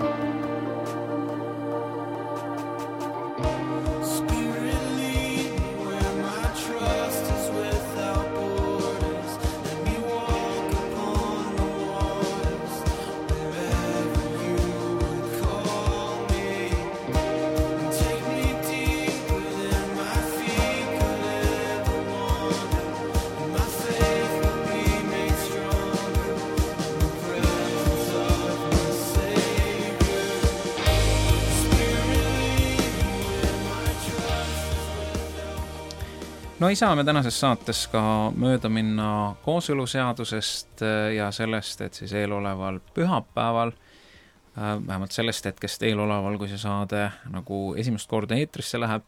No ei saa me tänases saates ka mööda minna kooseluseadusest ja sellest, et siis eeloleval pühapäeval, vähemalt sellest hetkest eeloleval, kui see saade nagu esimest korda eetrisse läheb,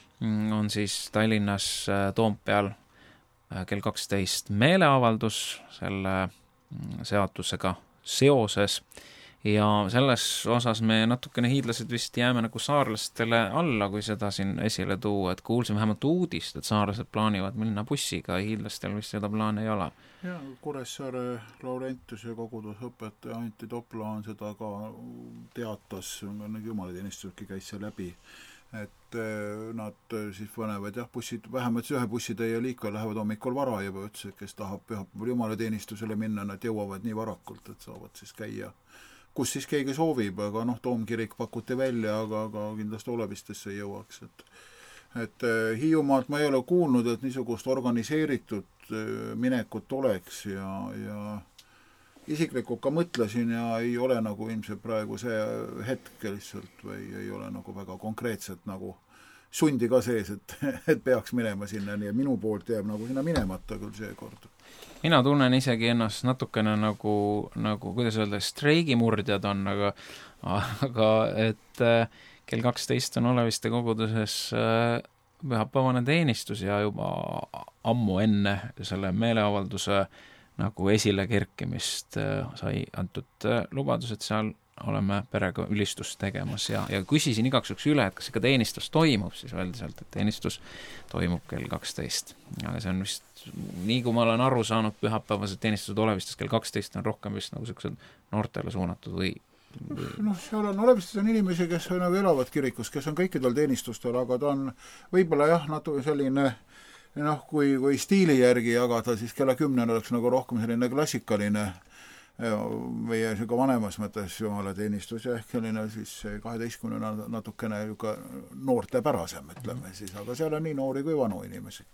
on siis Tallinnas Toompeal kell kaksteist meeleavaldus selle seadusega seoses. Ja selles osas me natukene hiidlased vist jääme nagu saarlastele alla, kui seda siin esile tuua, et kuulsime vähemalt uudist, et saarlased plaanivad minna bussiga, hiidlastel vist seda plaani ei ole. Ja Kuressaare Laurentiuse kogudusõpetaja Antti Topla on seda ka teatas, jumalateenistuski käis see läbi, et nad siis panevad jah, bussid, vähemalt ühe bussitäie liikvel lähevad hommikul vara juba, ütles, kes tahab pühapäeval jumalateenistusele minna, nad jõuavad nii varakult, et saavad siis käia kus siis keegi soovib, aga noh, Toomkirik pakuti välja, aga, aga kindlasti Olevistesse ei jõuaks. Et, et Hiiumaalt ma ei ole kuulnud, et niisugust organiseeritud minekut oleks ja, ja isiklikult ka mõtlesin ja ei ole nagu ilmselt praegu see hetk lihtsalt või ei ole nagu väga konkreetselt nagu sundi ka sees, et, et peaks minema sinna, nii et minu poolt jääb nagu sinna minemata küll seekord. Mina tunnen isegi ennast natukene nagu, nagu kuidas öelda, streigimurdjad on, aga, aga et kell kaksteist on Oleviste koguduses pühapäevane teenistus ja juba ammu enne selle meeleavalduse nagu esile kerkimist sai antud lubadus, et seal oleme perega ülistust tegemas ja, ja küsisin igaks juhuks üle, et kas ikka teenistus toimub, siis öeldi sealt, et teenistus toimub kell kaksteist. Aga see on vist, nii kui ma olen aru saanud, pühapäevased teenistused Olevistes kell kaksteist on rohkem vist nagu sellised noortele suunatud või noh, seal on Olevistes on inimesi, kes nagu elavad kirikus, kes on kõikidel teenistustel, aga ta on võib-olla jah, natuke selline noh, kui, kui stiili järgi jagada, siis kella kümnel oleks nagu rohkem selline klassikaline meie ka vanemas mõttes jumalateenistus ja ehk selline siis kaheteistkümnena natukene juba noortepärasem, ütleme siis, aga seal on nii noori kui vanu inimesi.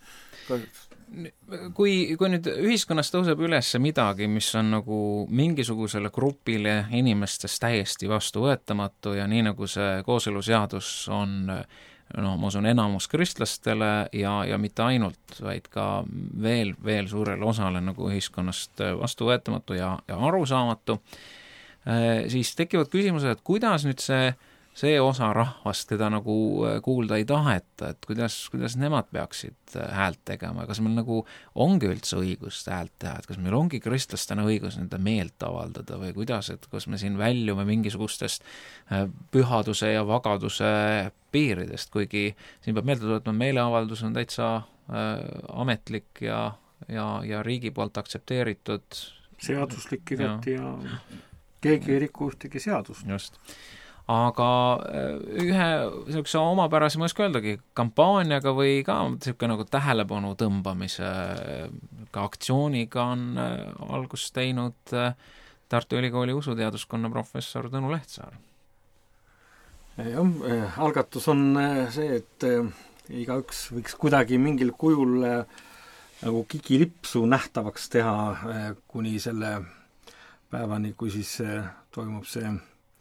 Kui, kui nüüd ühiskonnas tõuseb üles midagi, mis on nagu mingisugusele grupile inimestest täiesti vastuvõetamatu ja nii nagu see kooseluseadus on no ma usun enamus kristlastele ja, ja mitte ainult, vaid ka veel, veel suurele osale nagu ühiskonnast vastuvõetamatu ja, ja arusaamatu, siis tekivad küsimused, et kuidas nüüd see, see osa rahvast, keda nagu kuulda ei taheta, et kuidas, kuidas nemad peaksid häält tegema, kas meil nagu ongi üldse õigust häält teha, et kas meil ongi kristlastena õigus nende meelt avaldada või kuidas, et kas me siin väljume mingisugustest pühaduse ja vagaduse piiridest, kuigi siin peab meelde tuletama, meeleavaldus on täitsa äh, ametlik ja, ja, ja riigi poolt aktsepteeritud. Seaduslik igati ja, ja keegi ei riku ühtegi seadust. Just. Aga ühe sellise omapärase, ma ei oska öeldagi, kampaaniaga või ka selline nagu tähelepanu tõmbamise ka aktsiooniga on algust teinud Tartu Ülikooli usuteaduskonna professor Tõnu Lehtsaar. Jah, algatus on see, et igaüks võiks kuidagi mingil kujul nagu kikilipsu nähtavaks teha kuni selle päevani, kui siis toimub see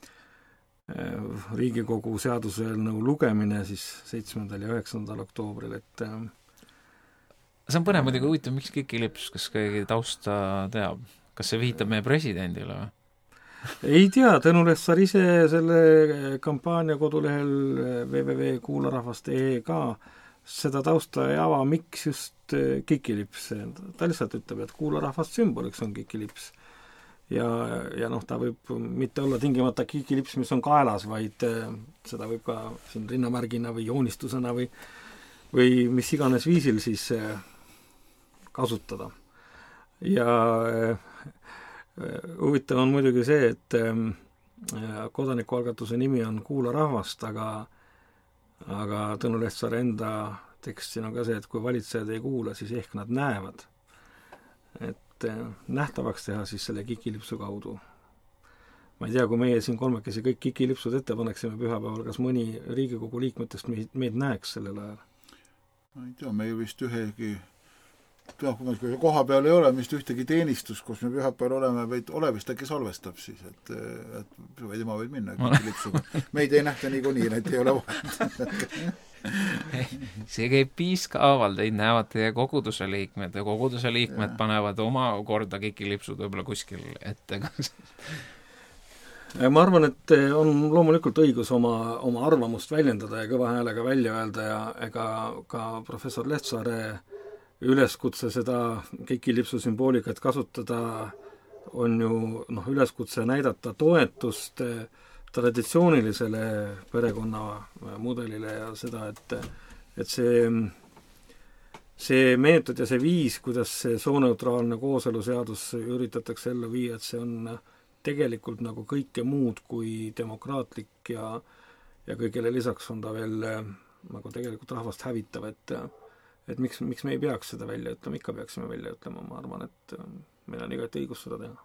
Riigikogu seaduseelnõu lugemine siis seitsmendal ja üheksandal oktoobril, et see on põnev muidugi huvitav, miks kikilips, kas keegi tausta teab? Kas see viitab meie presidendile või? Ei tea, Tõnu Lehtsaar ise selle kampaania kodulehel w w w punkt kuularahvast punkt e ka seda tausta ei ava, miks just kikilips. Ta lihtsalt ütleb, et kuularahvast sümboliks on kikilips. Ja, ja noh, ta võib mitte olla tingimata kikilips, mis on kaelas, vaid seda võib ka siin rinnamärgina või joonistusena või, või mis iganes viisil siis kasutada. Ja huvitav on muidugi see, et kodanikualgatuse nimi on Kuula rahvast, aga aga Tõnu Lehtsaare enda tekstin on ka see, et kui valitsejad ei kuula, siis ehk nad näevad. Et nähtavaks teha siis selle kikilipsu kaudu. Ma ei tea, kui meie siin kolmekesi kõik kikilipsud ette paneksime pühapäeval, kas mõni Riigikogu liikmetest meid, meid näeks sellel ajal? Ma ei tea, me vist ühegi kui koha peal ei ole vist ühtegi teenistus, kus me pühapäeval oleme, vaid ole vist äkki salvestab siis, et, et või tema võib minna kikilipsuga. Meid ei nähta nii kuni, et ei ole vahet. See käib piiskaaval, teid näevad teie koguduse liikmed ja koguduse liikmed ja. Panevad oma korda kikilipsud võib-olla kuskil ette. Ma arvan, et on loomulikult õigus oma, oma arvamust väljendada ja kõva häälega välja öelda ja ega ka professor Lehtsaare üleskutse seda kikilipsu sümboolikat kasutada on ju noh, üleskutse näidata toetust traditsioonilisele perekonnamudelile ja seda, et, et see, see meetod ja see viis, kuidas see sooneutraalne kooseluseadus üritatakse ellu viia, et see on tegelikult nagu kõike muud kui demokraatlik ja, ja kõigele lisaks on ta veel nagu tegelikult rahvast hävitav, et et miks, miks me ei peaks seda välja ütlema, ikka peaksime välja ütlema, ma arvan, et meil on igati õigus seda teha.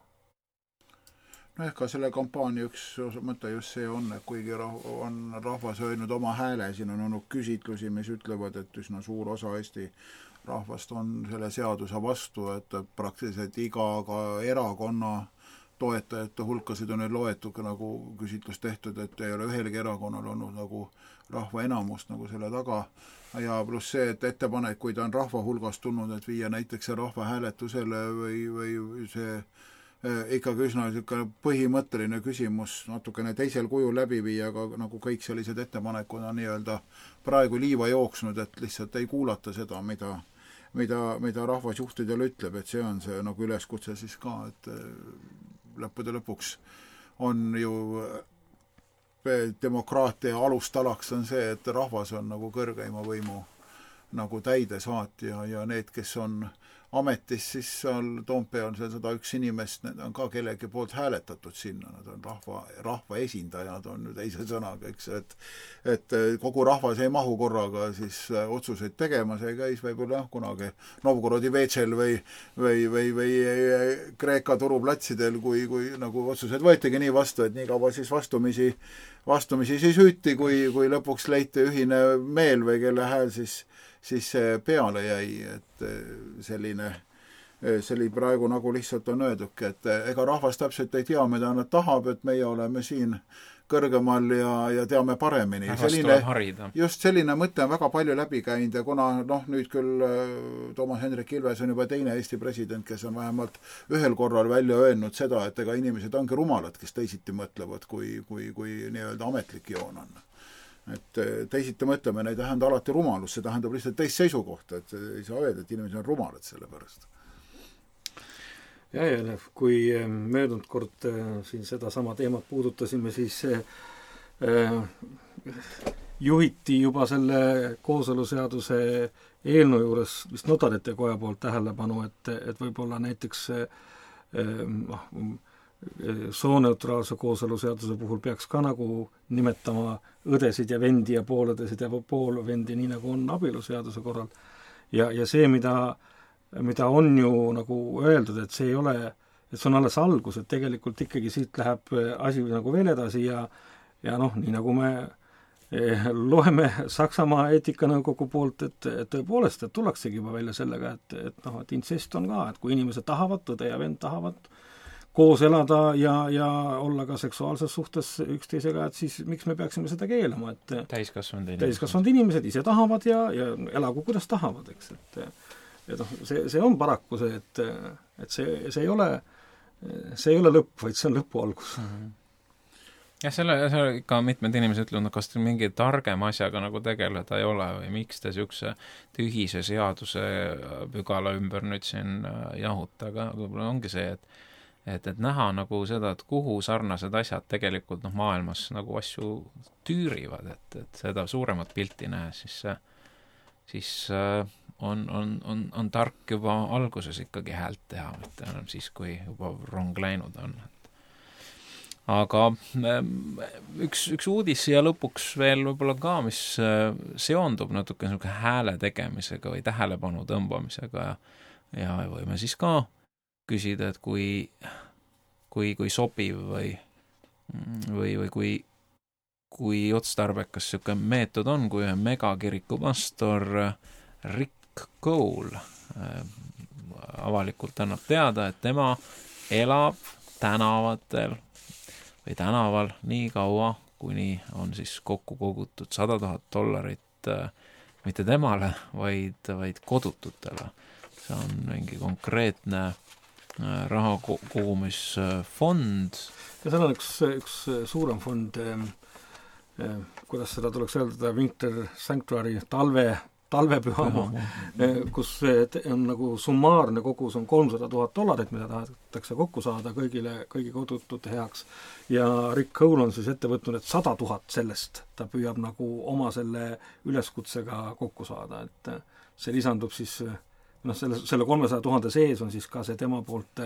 No ehk ka selle kampaania üks mõte just see on, et kuigi on rahvas öelnud oma hääle, siin on olnud küsitlusi, mis ütlevad, et üsna suur osa Eesti rahvast on selle seaduse vastu, et praktiliselt iga ka erakonna toetajate hulkasid on nüüd loetud nagu küsitlus tehtud, et ei ole ühelgi erakonnal olnud nagu rahva enamust nagu selle taga ja pluss see, et ettepanekuid on rahva hulgast tulnud, et viia näiteks see rahva hääletusele või, või see eh, ikkagi üsna põhimõtteline küsimus natukene teisel kujul läbi viia, aga nagu kõik sellised ettepanekud on nii-öelda praegu liiva jooksnud, et lihtsalt ei kuulata seda, mida mida, mida rahvasjuhtidele ütleb, et see on see nagu üleskutse siis ka, et lõppude lõpuks on ju demokraatia alustalaks on see, et rahvas on nagu kõrgeima võimu nagu täidesaatja ja need, kes on ametis, siis seal Toompea on seal sada üks inimest, need on ka kellegi poolt hääletatud sinna, nad on rahva, rahva esindajad, on nüüd teise sõnaga, eks, et et kogu rahvas ei mahu korraga siis otsuseid tegema, see käis võib-olla jah, kunagi Novgorodi veetsel või, või, või, või Kreeka turuplatsidel, kui, kui nagu otsused võetigi nii vastu, et nii kaua siis vastumisi, vastumisi siis hüüti, kui, kui lõpuks leiti ühine meel või kelle hääl siis siis peale jäi, et selline, see oli praegu nagu lihtsalt on öeldudki, et ega rahvas täpselt ei tea, mida nad tahab, et meie oleme siin kõrgemal ja, ja teame paremini. Selline, just selline mõte on väga palju läbi käinud ja kuna noh, nüüd küll Toomas Hendrik Ilves on juba teine Eesti president, kes on vähemalt ühel korral välja öelnud seda, et ega inimesed ongi rumalad, kes teisiti mõtlevad, kui, kui, kui nii-öelda ametlik joon on. Et teisiti mõtlemine ei tähenda alati rumalus, see tähendab lihtsalt teist seisukohta, et ei saa öelda, et inimesed on rumalad selle pärast. Ja, ja kui möödunud kord siin seda sama teemat puudutasime, siis äh, juhiti juba selle kooseluseaduse eelnõu juures vist notarite koja poolt tähelepanu, et, et võib-olla näiteks äh, sooneutraalse kooseluseaduse puhul peaks ka nagu nimetama õdesid ja vendi ja poolõdesid ja poolvendi, nii nagu on abieluseaduse korral. Ja, ja see, mida, mida on ju nagu öeldud, et see ei ole, et see on alles algus, et tegelikult ikkagi siit läheb asi nagu veel edasi ja, ja noh, nii nagu me loeme Saksamaa eetikanõukogu poolt, et, et tõepoolest, et tullaksegi juba välja sellega, et, et noh, et incest on ka, et kui inimesed tahavad, õde ja vend tahavad koos elada ja, ja olla ka seksuaalses suhtes üksteisega, et siis miks me peaksime seda keelama, et täiskasvanud inimesed, täiskasvanud inimesed ise tahavad ja, ja elagu kuidas tahavad, eks, et et noh, see, see on paraku see, et, et see, see ei ole see ei ole lõpp, vaid see on lõpu algus. Mm-hmm. jah, selle, selle ikka mitmed inimesed ütlevad, no kas te mingi targem asjaga nagu tegeleda ei ole või miks te niisuguse tühise seaduse pügala ümber nüüd siin jahuta, aga võib-olla ongi see, et et, et näha nagu seda, et kuhu sarnased asjad tegelikult noh, maailmas nagu asju tüürivad, et, et seda suuremat pilti nähes, siis, siis on, on, on, on tark juba alguses ikkagi häält teha, mitte enam siis, kui juba rong läinud on. aga üks, üks uudis siia lõpuks veel võib-olla ka, mis seondub natuke niisugune hääle tegemisega või tähelepanu tõmbamisega ja, ja võime siis ka küsida, et kui, kui, kui sobiv või, või, või kui, kui otstarbekas niisugune meetod on, kui ühe megakiriku pastor Rick Cole avalikult annab teada, et tema elab tänavatel või tänaval nii kaua, kuni on siis kokku kogutud sada tuhat dollarit mitte temale, vaid, vaid kodututele. See on mingi konkreetne raha kogumisfond. Ja seal on üks, üks suurem fond, eh, kuidas seda tuleks öelda, Winter Sanctuary, talve talvepüha, kus on nagu summaarne kogus on kolmsada tuhat dollarit, mida tahetakse kokku saada kõigile, kõigi kodutute heaks. Ja Rick Cole on siis ette võtnud, et sada tuhat sellest ta püüab nagu oma selle üleskutsega kokku saada, et see lisandub siis, noh, selle, selle kolmesaja tuhande sees on siis ka see tema poolt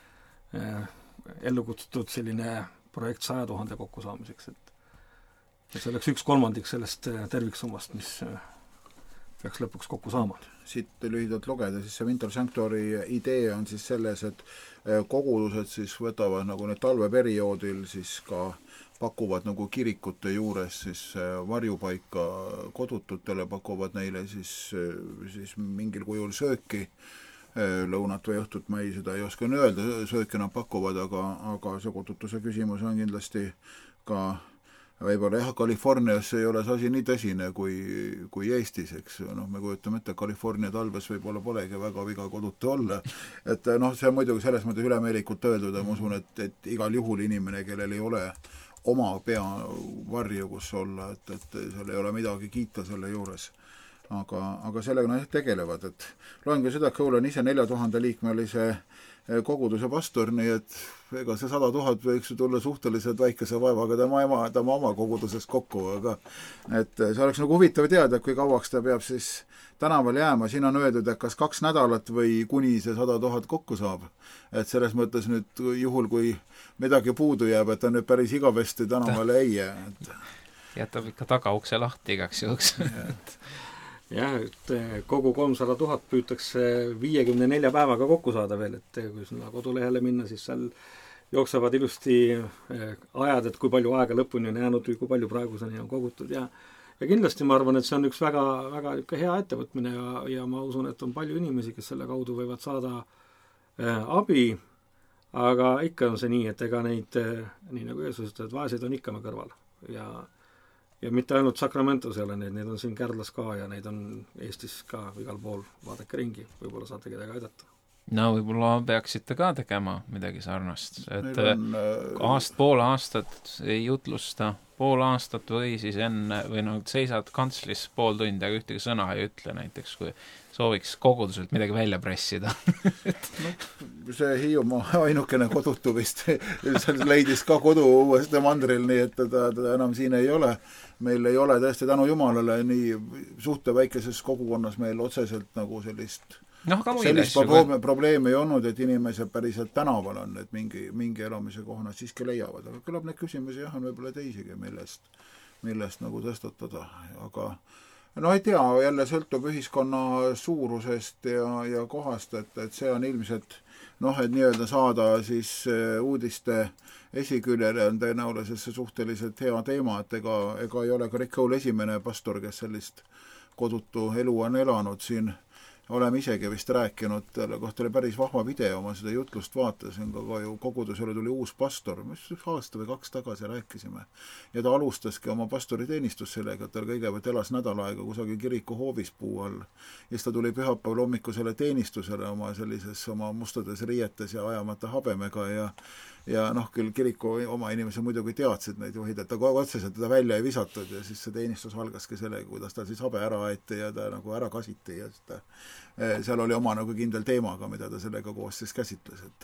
eh, ellu kutsutud selline projekt saja tuhande kokku saamiseks, et, et see oleks üks kolmandik sellest terviksummast, mis peaks lõpuks kokku saama. Siit lühidalt lugeda, siis see Winter Sanctuary idee on siis selles, et kogudused siis võtavad nagu need talveperioodil siis ka pakuvad nagu kirikute juures siis varjupaika kodututele, pakuvad neile siis, siis mingil kujul sööki, lõunat või õhtut, ma ei, seda ei oska öelda, sööki nad pakuvad, aga, aga see kodutuse küsimus on kindlasti ka võib-olla jah, Californias ei ole see asi nii tõsine kui, kui Eestis, eks. Noh, me kujutame ette, California talves võib-olla polegi väga viga kodutu olla. Et noh, see on muidugi selles mõttes ülemeelikult öeldud ja ma usun, et, et igal juhul inimene, kellel ei ole oma pea varju, kus olla, et, et seal ei ole midagi kiita selle juures. Aga, aga sellega nad tegelevad, et loen ka seda, et Cole on ise nelja tuhande liikmelise koguduse pastor, nii et ega see sada tuhat võiks tulla suhteliselt väikese vaevaga tema, ema, tema oma kogudusest kokku, aga et see oleks nagu huvitav teada, kui kauaks ta peab siis tänaval jääma. Siin on öeldud, et kas kaks nädalat või kuni see sada tuhat kokku saab. Et selles mõttes nüüd juhul, kui midagi puudu jääb, et ta nüüd päris igavesti tänavale ei jää. Et... jätab ikka tagaukse lahti igaks juhuks. jah, et kogu kolmsada tuhat püütakse viiekümne nelja päevaga kokku saada veel, et kui sinna kodulehele minna, siis seal jooksevad ilusti ajad, et kui palju aega lõpuni on jäänud või kui palju praeguseni on kogutud ja, ja kindlasti ma arvan, et see on üks väga, väga hea ettevõtmine ja, ja ma usun, et on palju inimesi, kes selle kaudu võivad saada äh, abi, aga ikka on see nii, et ega neid, nii nagu Jeesus ütleb, et vaeseid on ikka me kõrval ja Ja mitte ainult Sacramentos ei ole neid, neid on siin Kärdlas ka ja neid on Eestis ka igal pool, vaadake ringi, võib-olla saate kedagi aidata. No võib-olla peaksite ka tegema midagi sarnast, et on, aast, pool aastat ei jutlusta, pool aastat või siis enne, või no seisad kantslis pool tundi, aga ühtegi sõna ei ütle näiteks, kui sooviks koguduselt midagi välja pressida. no, see Hiiumaa ainukene kodutu vist leidis ka kodu uuesti mandril, nii et ta, ta enam siin ei ole. Meil ei ole tõesti tänu Jumalale nii suhte väikeses kogukonnas meil otseselt nagu sellist no, sellist probleemi, probleemi ei olnud, et inimesed päriselt tänaval on, et mingi, mingi elamise kohana siiski leiavad. Aga küllab neid küsimusi jah, on võib-olla teisigi, millest, millest nagu tõstatada. Aga no ei tea, jälle sõltub ühiskonna suurusest ja, ja kohast, et, et see on ilmselt noh, et nii-öelda saada siis uudiste esiküljele on tõenäoliselt see suhteliselt hea teema, et ega, ega ei ole ka Rick Cole esimene pastor, kes sellist kodutu elu on elanud siin. Oleme isegi vist rääkinud, selle kohta oli päris vahva video, ma seda jutlust vaatasin, aga ju kogudusele tuli uus pastor, mis aasta või kaks tagasi rääkisime. Ja ta alustaski oma pastoriteenistust sellega, et ta kõigepealt elas nädal aega kusagil kiriku hoovis puu all. Ja siis ta tuli pühapäeval hommikusele teenistusele oma sellises oma mustades riietes ja ajamata habemega ja ja noh, küll kiriku oma inimesed muidugi teadsid neid juhid, et ta kogu otseselt teda välja ei visatud ja siis see teenistus algaski sellega, kuidas ta siis habe ära aeti ja ta nagu ära kasiti ja ta, seal oli oma nagu kindel teemaga, mida ta sellega koos siis käsitles, et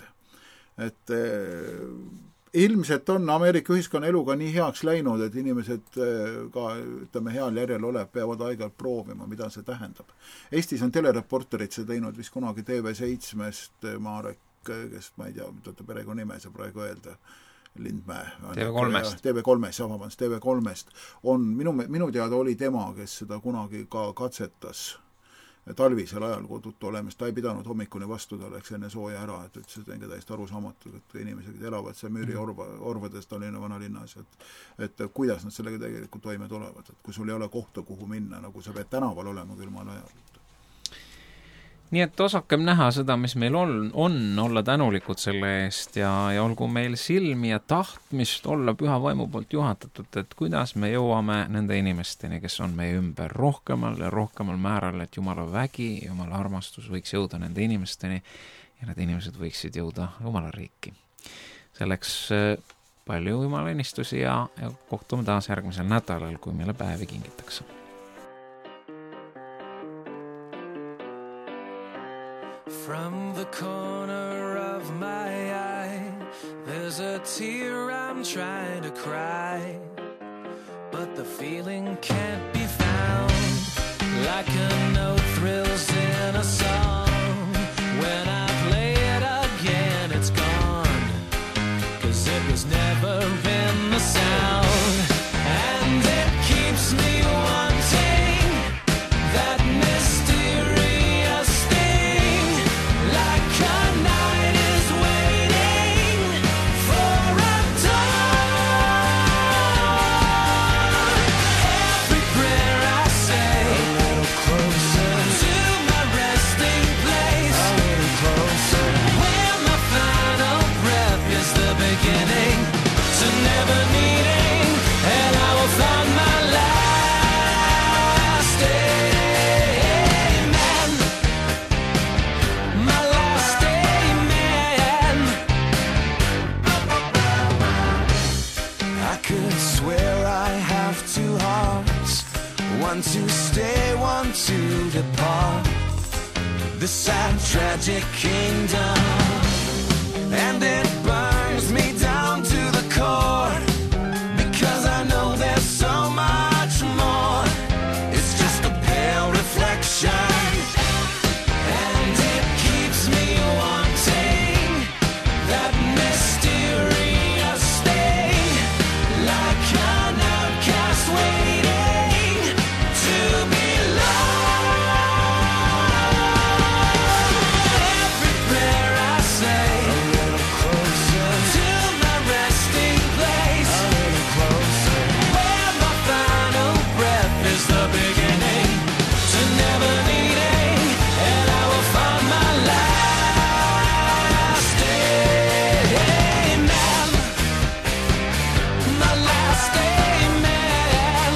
et eh, ilmselt on Ameerika ühiskonna eluga nii heaks läinud, et inimesed ka, ütleme, heal järjel olev, peavad aeg-ajalt proovima, mida see tähendab. Eestis on telereporterid see teinud vist kunagi T V seitsmest Marek, kes ma ei tea, mida ta perega nime see praegu öelda. Lindmäe. T V kolmest. T V kolmest, vabandust, T V kolmest on, minu, minu teada oli tema, kes seda kunagi ka katsetas talvisel ajal koduttu olemas, ta ei pidanud hommikuni vastu, ta läks enne sooja ära, et ütles, et enga täiesti arusaamatu, et inimesed elavad seal müüri orva, orvades Tallinna vanalinnas, et, et kuidas nad sellega tegelikult toime tulevad, et kui sul ei ole kohta, kuhu minna, nagu sa pead tänaval olema külmal ajal. Nii et osakem näha seda, mis meil on, on olla tänulikud selle eest ja, ja olgu meil silmi ja tahtmist olla püha vaimu poolt juhatatud, et kuidas me jõuame nende inimesteni, kes on meie ümber rohkemal ja rohkemal määral, et Jumala vägi, Jumala armastus võiks jõuda nende inimesteni ja need inimesed võiksid jõuda Jumala riiki. Selleks palju Jumala õnnistusi ja, ja kohtume taas järgmisel nädalal, kui meile päevi kingitakse. From the corner of my eye, there's a tear I'm trying to cry, but the feeling can't be found, like a note thrills in a song. When I play it again, it's gone, 'cause it was never in the sound, and it keeps me wanting that mysterious thing, like a night is waiting for a dawn. Every prayer I say, a little closer to my resting place, a little closer, where my final breath is the beginning to never needing, and I will find my last amen, my last amen. I could swear I have two hearts, one to stay, one to depart, this sad tragic kingdom, and it burns me down to the core, because I know there's so much more. It's just a pale reflection, and it keeps me wanting that mysterious thing, like an outcast waiting to be loved. Every prayer I say, a little closer to my resting place, a little closer, where my final breath is the beginning to never needing, and I will find my last amen, my last amen.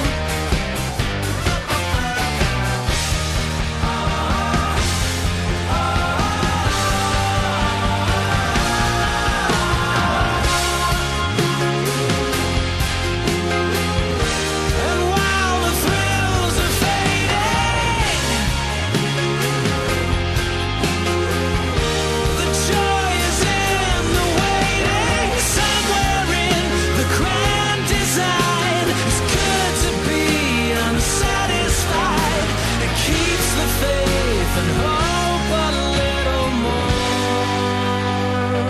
And while the thrills are fading, the joy is in the waiting. Somewhere in the grand design, it's good to be unsatisfied. It keeps the faith and hope a little more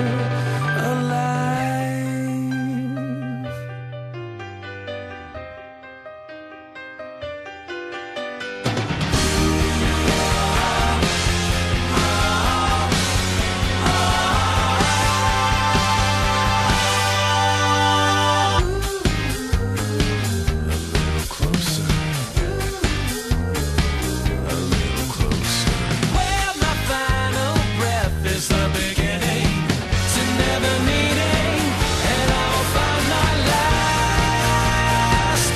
alive. Closer, a little closer, where my final breath is the beginning to never needing, and I will find my last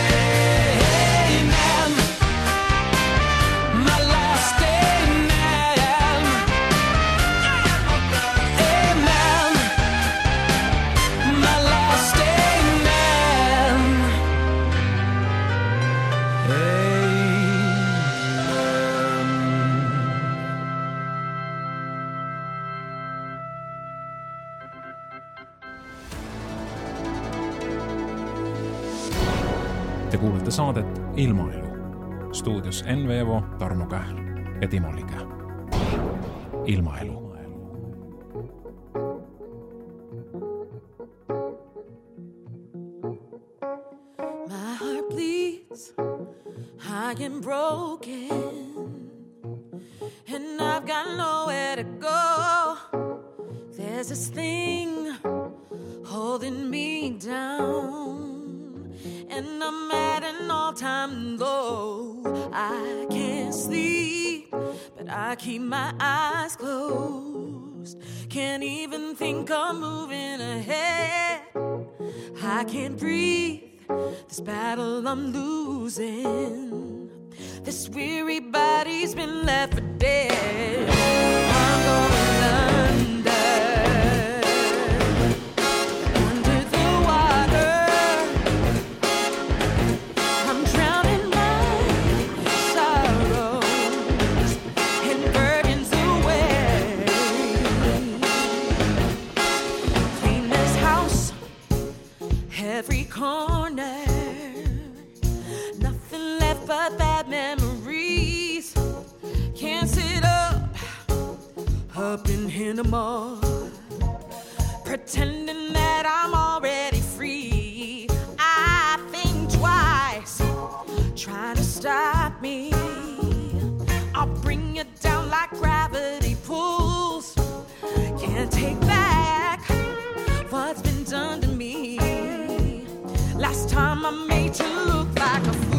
amen, my last amen, amen, my last amen, amen. Te kuulete saadet Ilmaelu. Stuudios Enn Veevo, Tarmo Kähr ja Timo Lige. Ilmaelu. I am broken, and I've got nowhere to go. There's this thing holding me down, and I'm at an all-time low. I can't sleep, but I keep my eyes closed. Can't even think of moving ahead. I can't breathe. This battle I'm losing. This weary body's been left for dead. I'm going under, under the water. I'm drowning my sorrows and burdens away. Clean this house, every corner. Nothing left but bad memories. Can't sit up, up in here no more, pretending that I'm already free. I think twice, trying to stop me. I'll bring you down like gravity pulls. Can't take back what's been done to me. Last time I made you look like a fool.